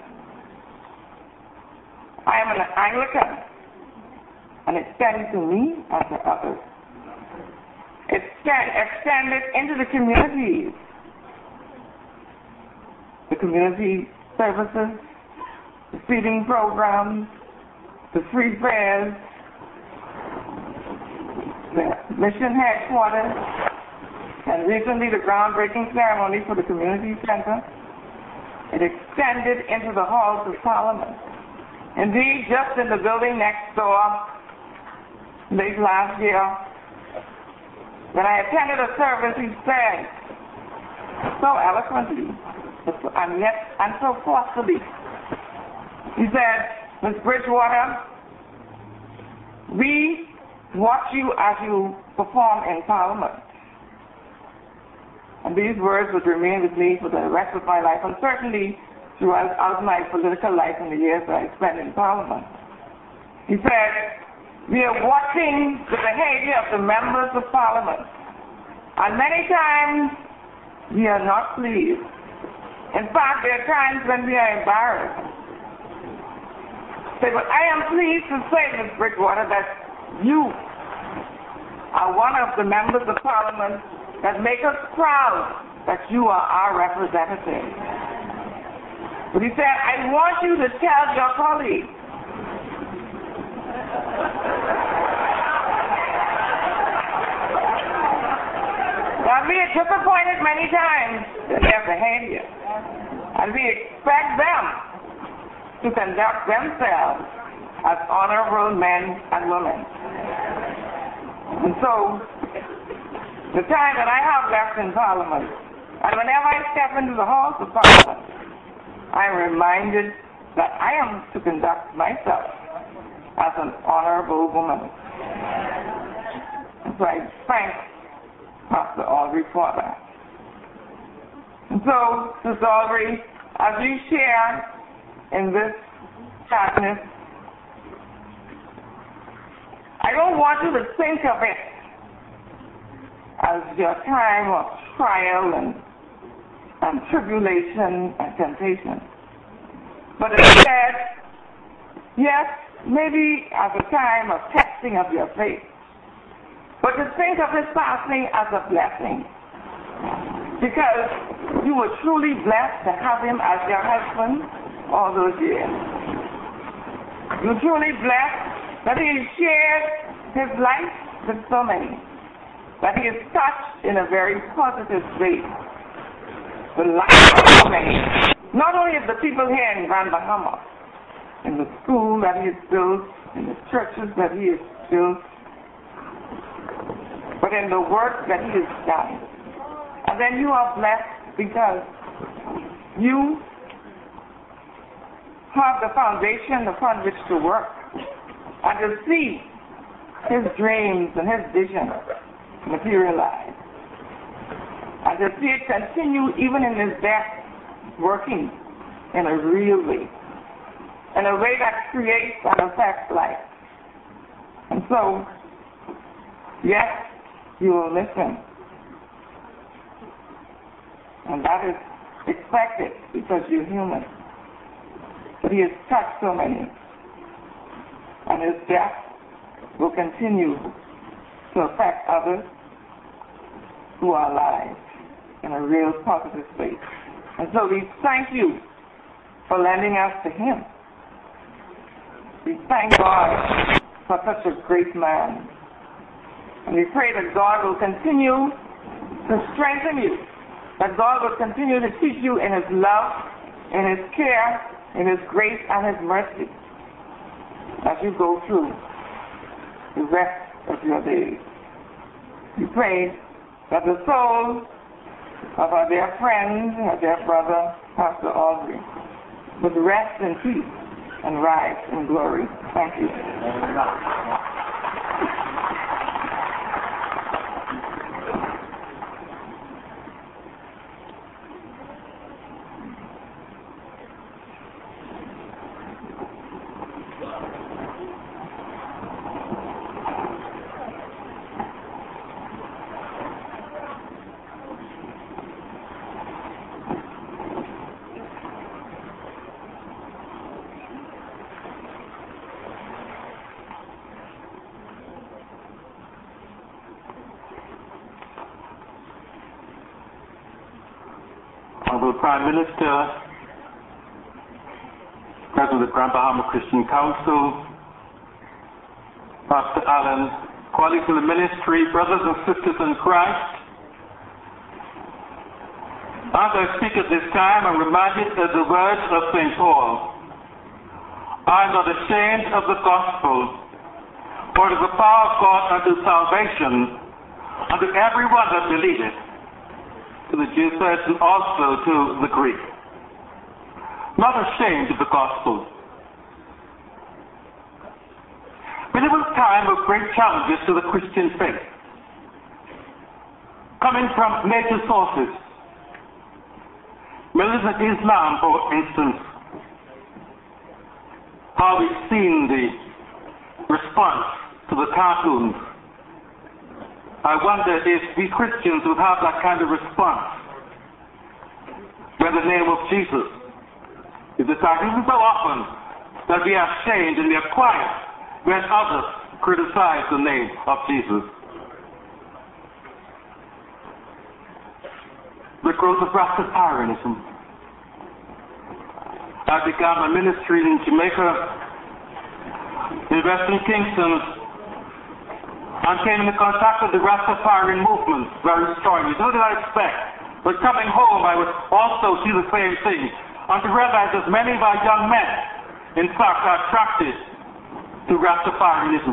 I am an Anglican, and it extends to me and to others. It extended into the communities, the community services, the feeding programs, the free prayers, the mission headquarters, and recently the groundbreaking ceremony for the community center. It extended into the halls of Parliament. Indeed, just in the building next door, late last year, when I attended a service, he said, so eloquently, and so forcefully, he said, Ms. Bridgewater, we watch you as you perform in Parliament. And these words would remain with me for the rest of my life, and certainly throughout my political life in the years that I spent in Parliament. He said, we are watching the behavior of the members of Parliament, and many times we are not pleased. In fact, there are times when we are embarrassed. Say, but I am pleased to say, Ms. Bridgewater, that you are one of the members of Parliament that make us proud that you are our representative. But he said, I want you to tell your colleagues that we are disappointed many times in their behavior, and we expect them to conduct themselves as honorable men and women. And so, the time that I have left in Parliament, and whenever I step into the halls of Parliament, I am reminded that I am to conduct myself as an honorable woman. And so I thank Pastor Audrey for that. And so, Sister Audrey, as you share in this sadness, I don't want you to think of it as your time of trial and tribulation and temptation. But instead, yes, maybe as a time of testing of your faith. But to think of this fasting as a blessing. Because you were truly blessed to have him as your husband all those years. You were truly blessed that he shared his life with so many. That he is touched in a very positive way. The life of so many. Not only of the people here in Grand Bahama, in the school that he has built, in the churches that he has built, but in the work that he has done. And then you are blessed because you have the foundation upon which to work and to see his dreams and his vision materialize. And to see it continue even in his death, working in a real way, in a way that creates and affects life. And so, yes, you will miss him. And that is expected because you're human. But he has touched so many. And his death will continue to affect others who are alive in a real positive way. And so we thank you for lending us to him. We thank God for such a great man. And we pray that God will continue to strengthen you, that God will continue to teach you in his love, in his care, in his grace and his mercy as you go through the rest of your days. We pray that the soul of our dear friend, our dear brother, Pastor Audrey, would rest in peace and rise in glory. Thank you. Honorable Prime Minister, President of the Grand Bahama Christian Council, Pastor Allen, colleagues of the ministry, brothers and sisters in Christ, as I speak at this time, I'm reminded of the words of St. Paul. I am not ashamed of the gospel, for it is the power of God unto salvation unto everyone that believeth, to the Jew first and also to the Greek. Not ashamed of the gospel. We live in a time of great challenges to the Christian faith, coming from major sources. Militant Islam, for instance, how we've seen the response to the cartoons. I wonder if we Christians would have that kind of response when the name of Jesus is attacked. It isn't so often that we are ashamed and we are quiet when others criticize the name of Jesus. The growth of Rastafarianism. I began my ministry in Jamaica, in Western Kingston, and came into contact with the Rastafarian movement very strongly. What did I expect? But coming home, I would also see the same thing, and to realize that many of our young men, in fact, are attracted to Rastafarianism.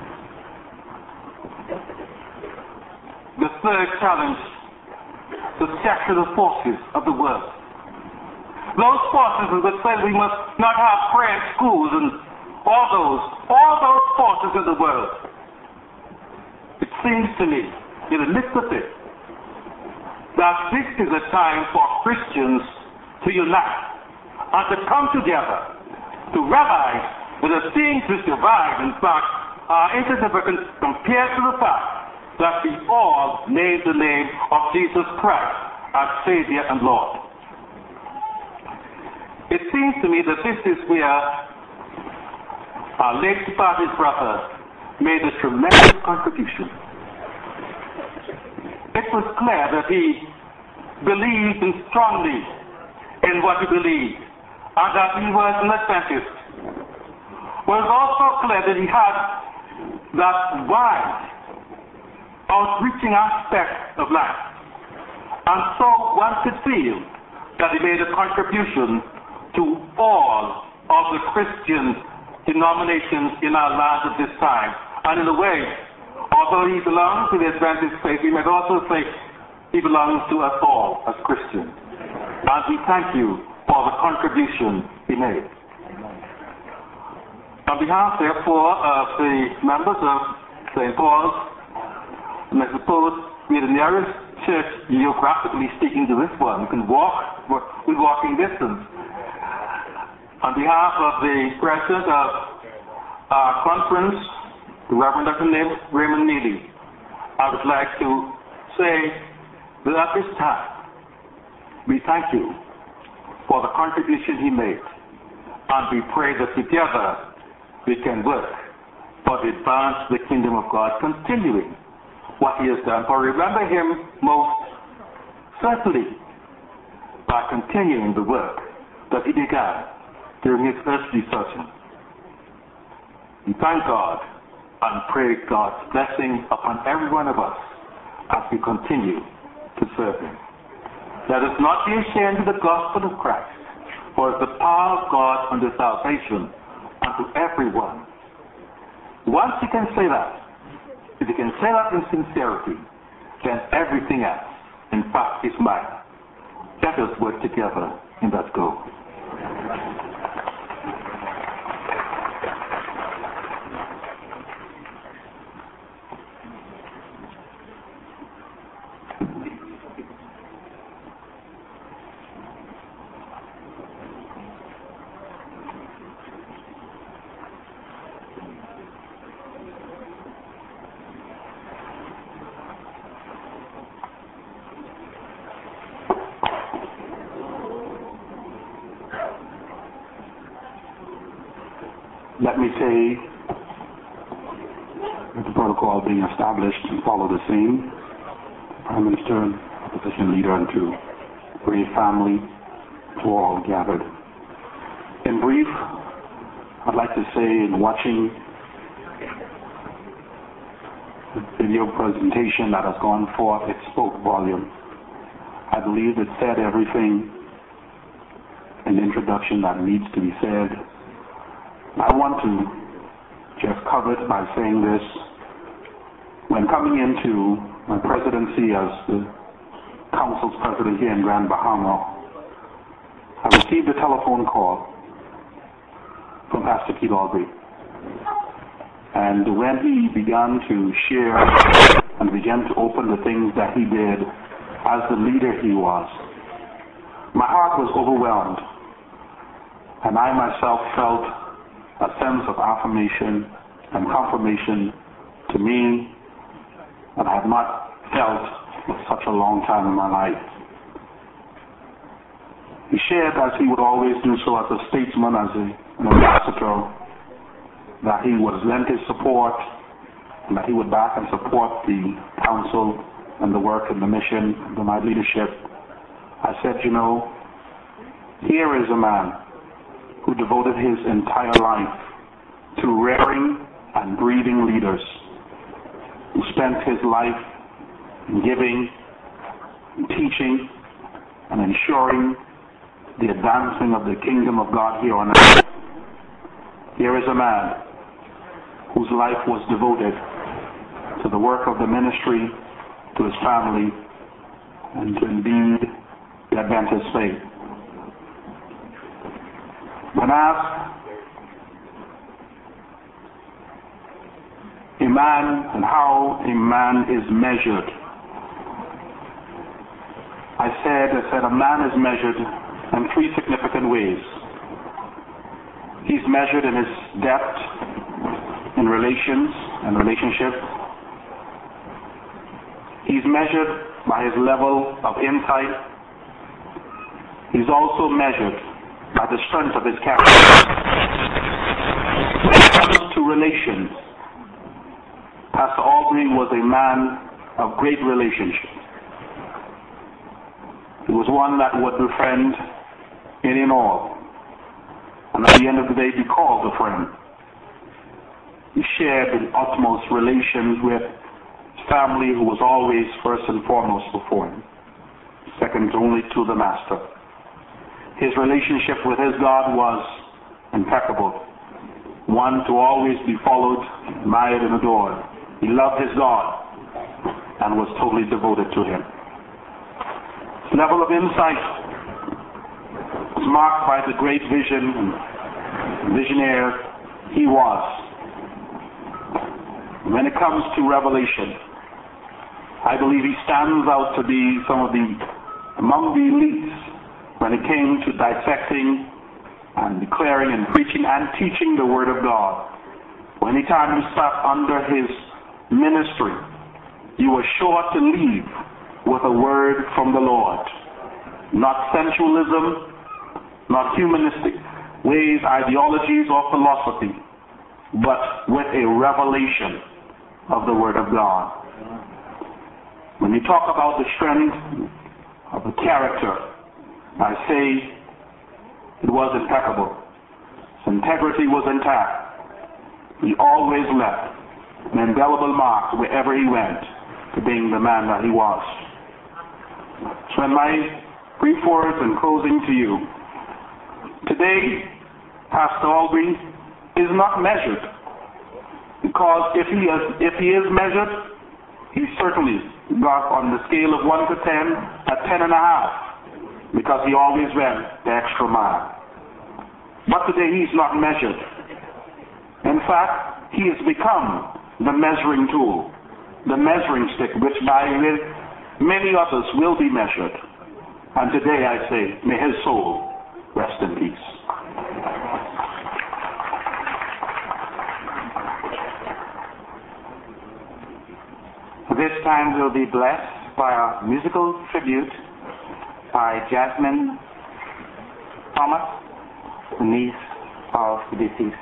The third challenge, the secular forces of the world. Those forces that say we must not have prayer schools and all those forces of the world. It seems to me, in the midst of it, that this is a time for Christians to unite and to come together to realize that the things which divide, in fact, are insignificant compared to the fact that we all name the name of Jesus Christ as Savior and Lord. It seems to me that this is where our late departed brother made a tremendous contribution. It was clear that he believed strongly in what he believed, and that he was an Adventist. It was also clear that he had that wide, outreaching aspect of life. And so one could feel that he made a contribution to all of the Christian denominations in our land at this time. And in a way, although he belongs to the Adventist faith, we might also say he belongs to us all as Christians. And we thank you for the contribution he made. On behalf, therefore, of the members of St. Paul's, and I suppose we're the nearest church, geographically speaking, to this one. We can walk, we're walking distance. On behalf of the president of our conference, the Reverend Dr. Raymond Neely, I would like to say that at this time, we thank you for the contribution he made, and we pray that together we can work for the advance of the kingdom of God, continuing what he has done. For remember him most certainly by continuing the work that he began during his earthly sojourn. We thank God and pray God's blessing upon every one of us as we continue to serve him. Let us not be ashamed of the gospel of Christ, for it is the power of God unto salvation unto everyone. Once you can say that, if you can say that in sincerity, then everything else, in fact, is mine. Let us work together in that goal. Let me say, with the protocol being established, and follow the same. Prime Minister, Opposition Leader, and to Brave family, to all gathered. In brief, I'd like to say, in watching the video presentation that has gone forth, it spoke volume. I believe it said everything, an introduction that needs to be said. I want to just cover it by saying this. When coming into my presidency as the council's president here in Grand Bahama, I received a telephone call from Pastor Keith Aubrey. And when he began to share and began to open the things that he did as the leader he was, my heart was overwhelmed. And I myself felt a sense of affirmation and confirmation to me that I had not felt for such a long time in my life. He shared, as he would always do so as a statesman, as an ambassador, that he would lend his support and that he would back and support the council and the work and the mission under my leadership. I said, you know, here is a man who devoted his entire life to rearing and breeding leaders, who spent his life in giving, in teaching, and ensuring the advancing of the kingdom of God here on earth. Here is a man whose life was devoted to the work of the ministry, to his family, and to indeed the Adventist faith. When asked a man and how a man is measured, I said a man is measured in three significant ways. He's measured in his depth in relations and relationships. He's measured by his level of insight. He's also measured by the strength of his character. When it comes to relations, Pastor Aubrey was a man of great relationship. He was one that would befriend any and all, and at the end of the day be called a friend. He shared the utmost relations with his family, who was always first and foremost before him, second only to the Master. His relationship with his God was impeccable, one to always be followed, admired, and adored. He loved his God and was totally devoted to him. His level of insight was marked by the great vision and visionaire he was. When it comes to revelation, I believe he stands out to be among the elites when it came to dissecting and declaring and preaching and teaching the Word of God. Anytime you sat under his ministry, you were sure to leave with a word from the Lord. Not sensualism, not humanistic ways, ideologies, or philosophy, but with a revelation of the Word of God. When you talk about the strength of the character, I say it was impeccable. His integrity was intact. He always left an indelible mark wherever he went to being the man that he was. So in my brief words in closing to you, today Pastor Aubrey is not measured, because if he is measured, he certainly got on the scale of 1 to 10 at 10.5. because he always went the extra mile. But today he's not measured. In fact, he has become the measuring tool, the measuring stick, which by many others will be measured. And today I say, may his soul rest in peace. This time we'll be blessed by a musical tribute by Jasmine Thomas, the niece of the deceased.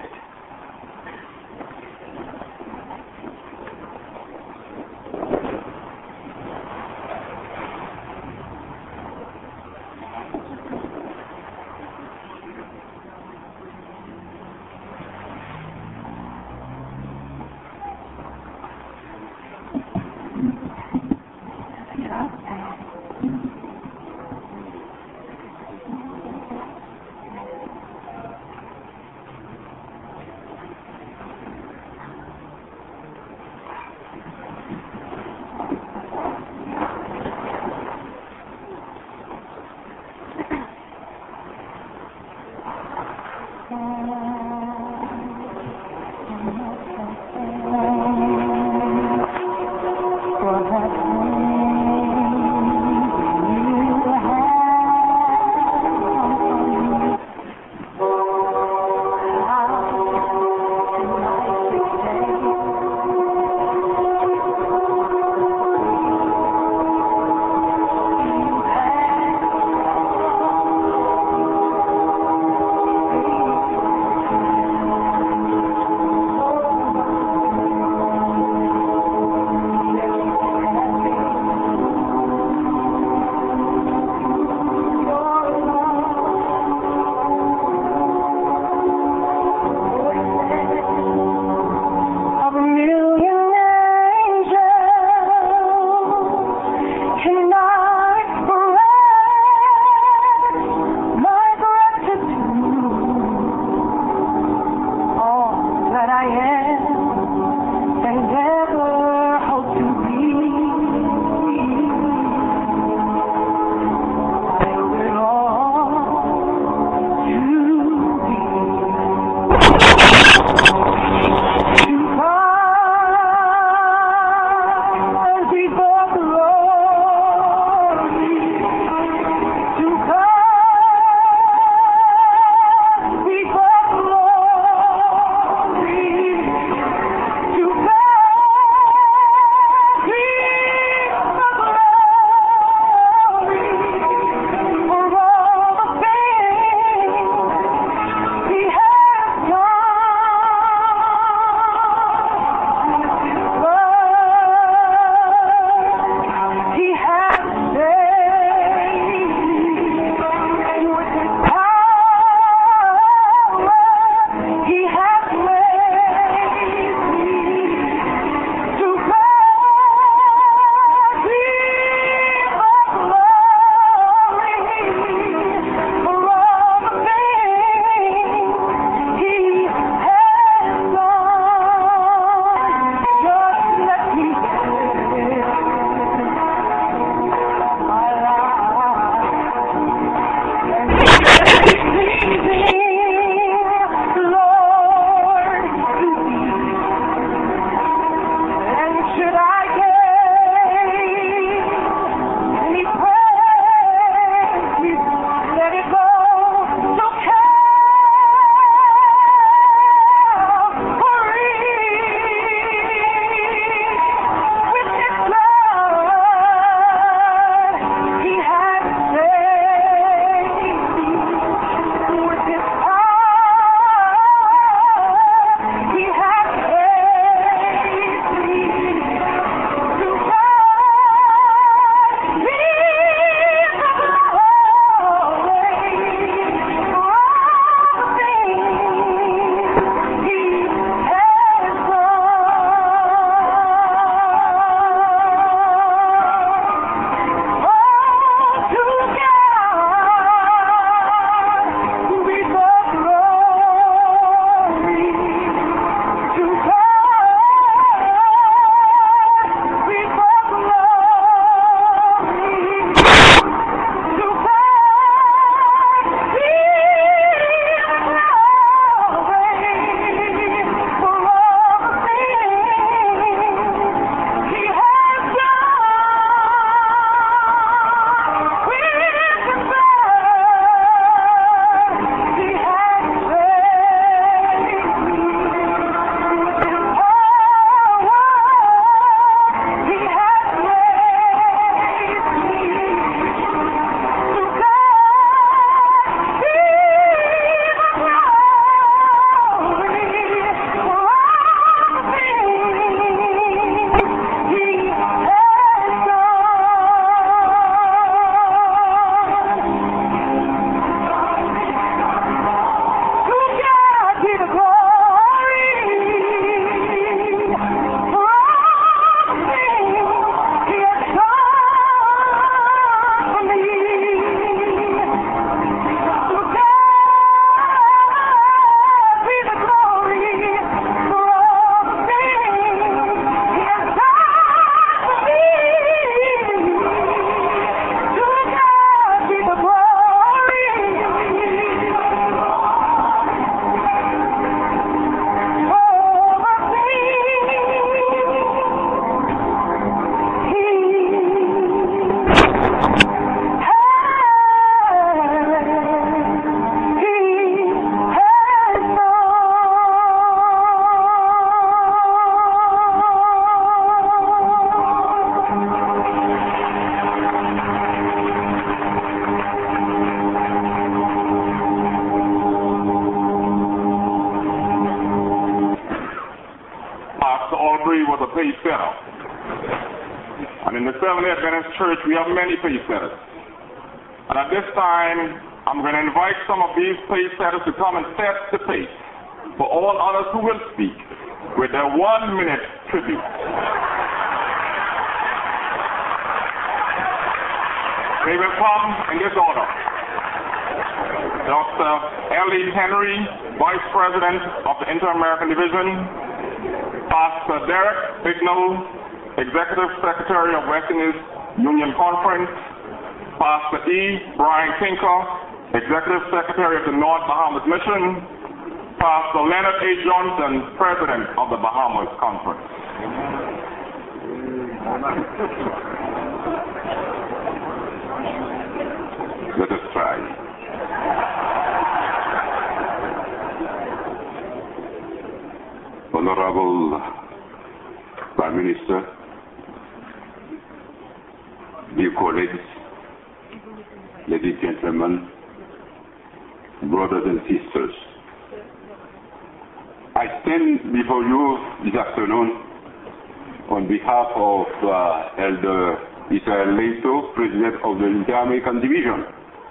Pastor Aubrey was a pace setter. And in the Seventh-day Adventist Church, we have many pace setters. And at this time, I'm going to invite some of these pace setters to come and set the pace for all others who will speak with their 1-minute tribute. They will come in this order. Dr. Ellie Henry, Vice President of the Inter-American Division. Pastor Derek Bignell, Executive Secretary of West Indies Union Conference. Pastor E. Brian Tinker, Executive Secretary of the North Bahamas Mission. Pastor Leonard A. Johnson, President of the Bahamas Conference. Let us try. Honorable Prime Minister, dear colleagues, ladies and gentlemen, brothers and sisters, I stand before you this afternoon on behalf of Elder Israel Leito, President of the Inter-American Division,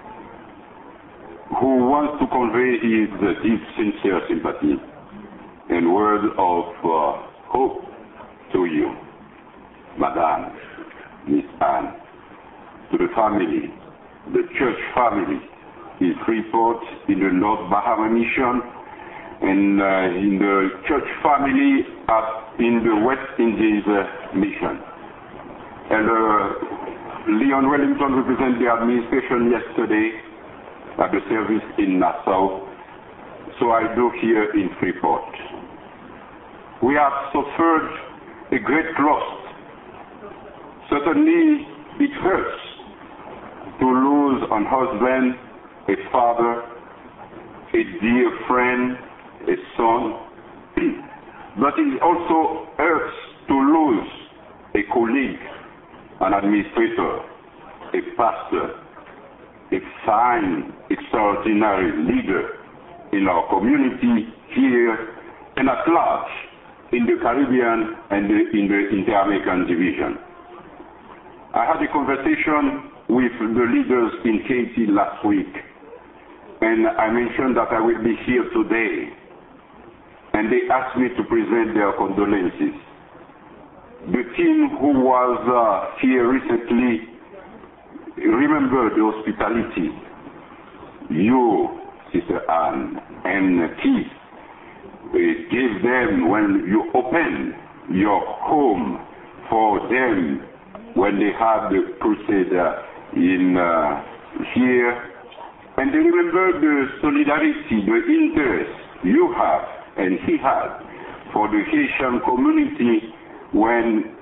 who wants to convey his deep, sincere sympathy and word of hope to you, Madame, Miss Anne, to the family, the church family in Freeport, in the North Bahama Mission, and in the church family in the West Indies Mission. And Leon Wellington represented the administration yesterday at the service in Nassau, so I do here in Freeport. We have suffered a great loss. Certainly it hurts to lose a husband, a father, a dear friend, a son, but it also hurts to lose a colleague, an administrator, a pastor, a fine, extraordinary leader in our community here and at large in the Caribbean and in the Inter-American Division. I had a conversation with the leaders in Haiti last week, and I mentioned that I will be here today, and they asked me to present their condolences. The team who was here recently remembered the hospitality you, Sister Anne, and Keith gave them when you opened your home for them when they had the crusade in here, and they remember the solidarity, the interest you have and he had for the Haitian community when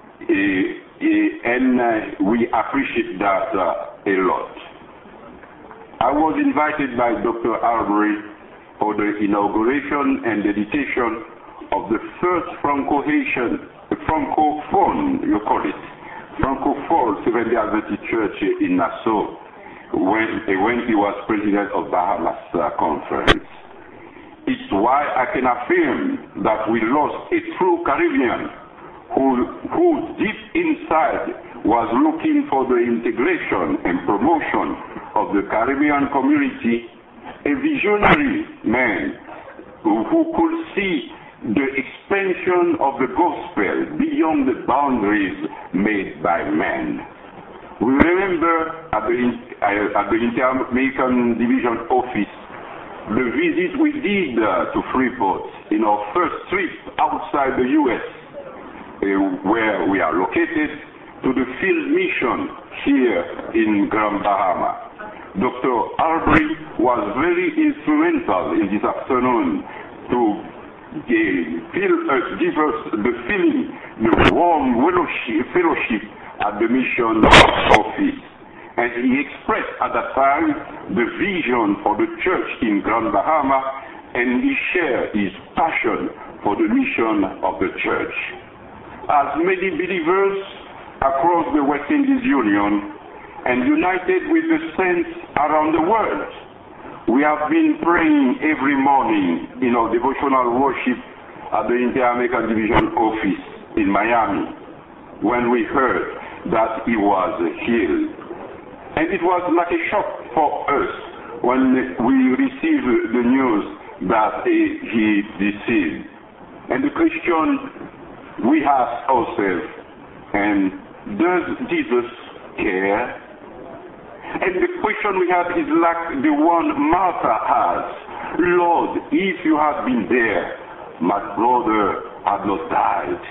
and we appreciate that a lot. I was invited by Dr. Arbery for the inauguration and dedication of the first Franco-Haitian, Francophone, you call it, Francophone Seventh-day Adventist Church in Nassau, when he was president of Bahamas Conference. It's why I can affirm that we lost a true Caribbean who deep inside was looking for the integration and promotion of the Caribbean community, a visionary man who could see the expansion of the gospel beyond the boundaries made by man. We remember at the Inter-American Division office the visit we did to Freeport in our first trip outside the U.S., where we are located, to the field mission here in Grand Bahama. Dr. Arbery was very instrumental in this afternoon to give us the feeling, the warm fellowship at the mission office. And he expressed at that time the vision for the church in Grand Bahama, and he shared his passion for the mission of the church. As many believers across the West Indies Union and united with the saints around the world, we have been praying every morning in our devotional worship at the Inter-American Division office in Miami when we heard that he was healed. And it was like a shock for us when we received the news that he deceased. And the question we ask ourselves, and does Jesus care? And the question we have is like the one Martha has. Lord, if you had been there, my brother had not died.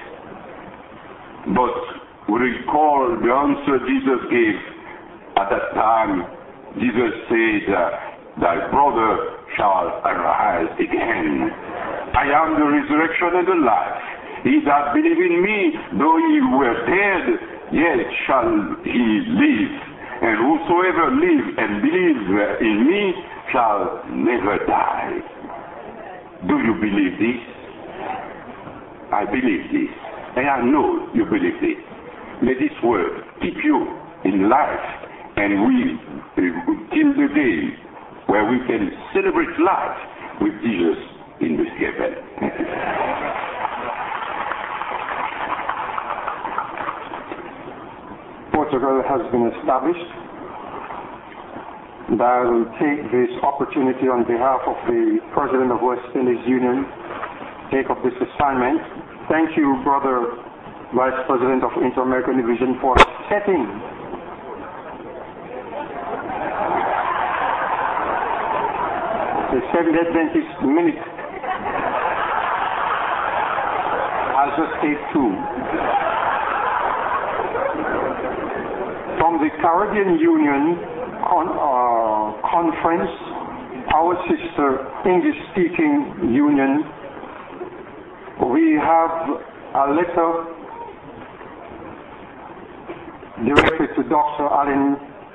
But we recall the answer Jesus gave at that time. Jesus said, thy brother shall arise again. I am the resurrection and the life. He that believe in me, though he were dead, yet shall he live. And whosoever live and believe in me shall never die. Do you believe this? I believe this. And I know you believe this. May this word keep you in life, and we till the day where we can celebrate life with Jesus in the heaven. Portugal has been established. And I will take this opportunity on behalf of the President of West Indies Union, take up this assignment. Thank you, Brother Vice President of Inter-American Division, for setting the Seventh Adventist minute. I'll just take two. From the Caribbean Union conference, our sister English-speaking union, we have a letter directed to Dr. Allen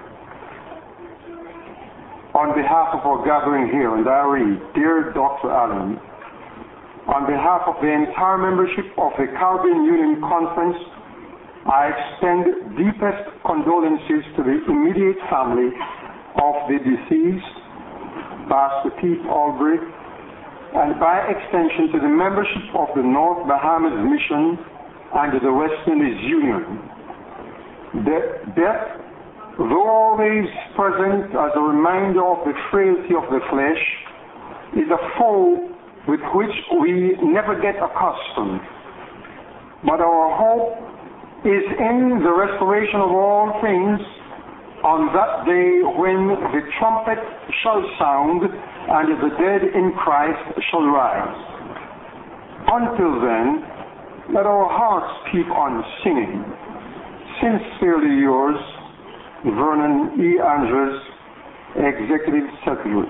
on behalf of our gathering here, and I read, Dear Dr. Allen, on behalf of the entire membership of the Caribbean Union Conference, I extend deepest condolences to the immediate family of the deceased, Pastor Keith Albury, and by extension to the membership of the North Bahamas Mission and the West Indies Union. Death, though always present as a reminder of the frailty of the flesh, is a foe with which we never get accustomed. But our hope is in the restoration of all things on that day when the trumpet shall sound and the dead in Christ shall rise. Until then, let our hearts keep on singing. Sincerely yours, Vernon E. Andrews, Executive Secretary.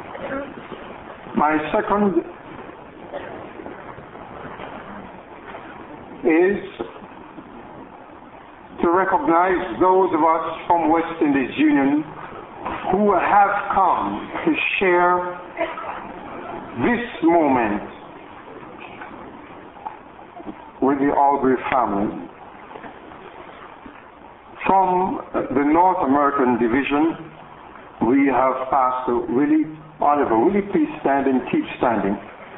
My second is to recognize those of us from West Indies Union who have come to share this moment with the Albury family. From the North American Division, we have Pastor Willie Oliver. Will you please stand and keep standing?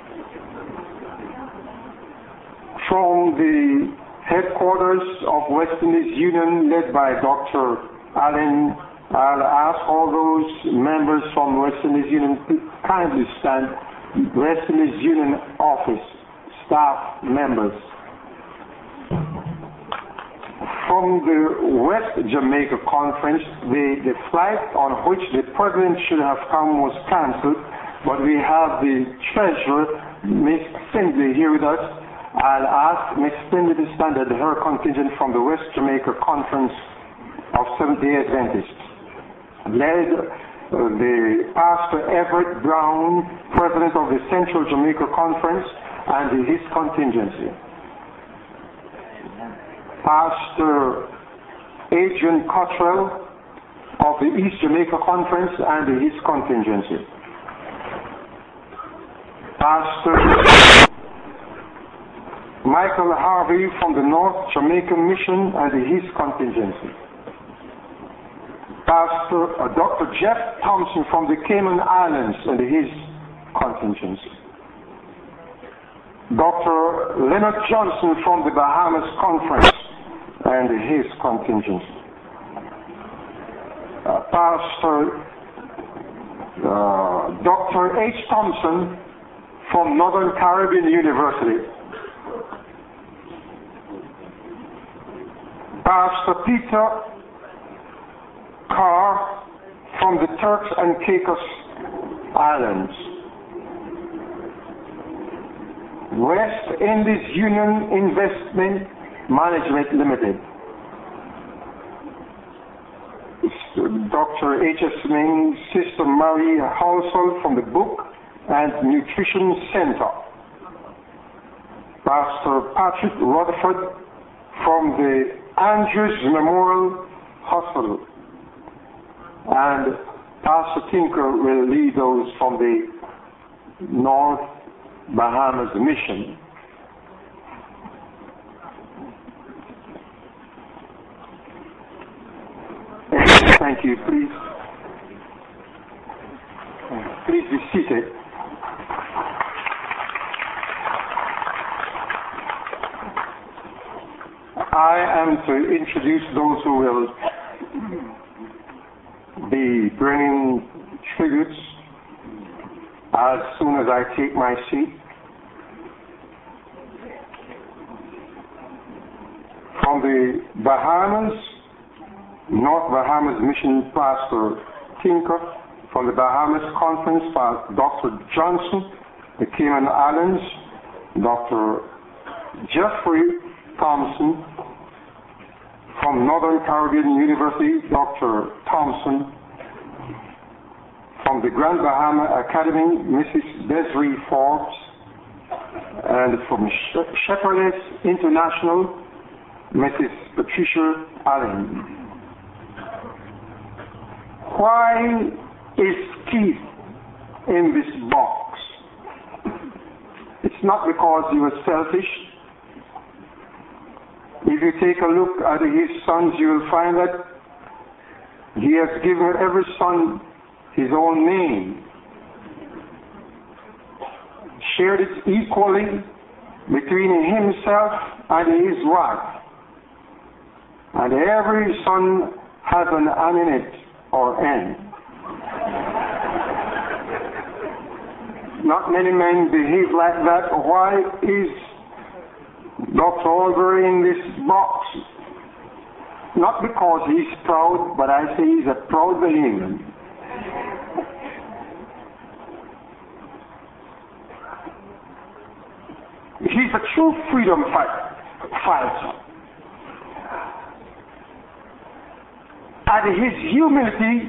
From the headquarters of West Indies Union, led by Dr. Allen, I'll ask all those members from West Indies Union to kindly stand. West Indies Union office, staff members. From the West Jamaica Conference, the flight on which the President should have come was cancelled, but we have the Treasurer, Miss Findlay, here with us. I'll ask Ms. Findlay to stand at her contingent from the West Jamaica Conference of Seventh-day Adventists. Led the Pastor Everett Brown, President of the Central Jamaica Conference, and his contingency. Pastor Adrian Cottrell of the East Jamaica Conference and his contingency. Pastor Michael Harvey from the North Jamaica Mission and his contingency. Pastor Dr. Jeff Thompson from the Cayman Islands and his contingency. Dr. Leonard Johnson from the Bahamas Conference and his contingent. Pastor Dr. H. Thompson from Northern Caribbean University. Pastor Peter Carr from the Turks and Caicos Islands. West Indies Union Investment Management Limited. Dr. H.S. Ming, Sister Marie Household from the Book and Nutrition Center. Pastor Patrick Rutherford from the Andrews Memorial Hospital. And Pastor Tinker will lead those from the North Bahamas Mission. Thank you. Please be seated. I am to introduce those who will be bringing tributes as soon as I take my seat. From the Bahamas, North Bahamas Mission, Pastor Tinker. From the Bahamas Conference, Pastor Dr. Johnson. The Cayman Islands, Dr. Jeffrey Thompson. From Northern Caribbean University, Dr. Thompson. From the Grand Bahama Academy, Mrs. Desiree Forbes. And from Shepherdess International, Mrs. Patricia Allen. Why is Keith in this box? It's not because he was selfish. If you take a look at his sons, you will find that he has given every son his own name. Shared it equally between himself and his wife. And every son has an N in it, or N. Not many men behave like that. Why is Dr. Albury in this box? Not because he's proud, but I say he's a proud Bahamian. He's a true freedom fighter. And his humility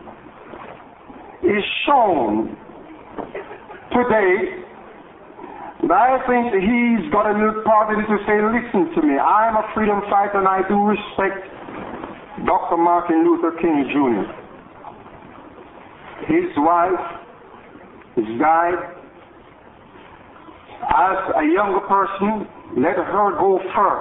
is shown today. And I think he's got a little part in it to say, listen to me, I'm a freedom fighter and I do respect Dr. Martin Luther King Jr. His wife has died. As a younger person, let her go first.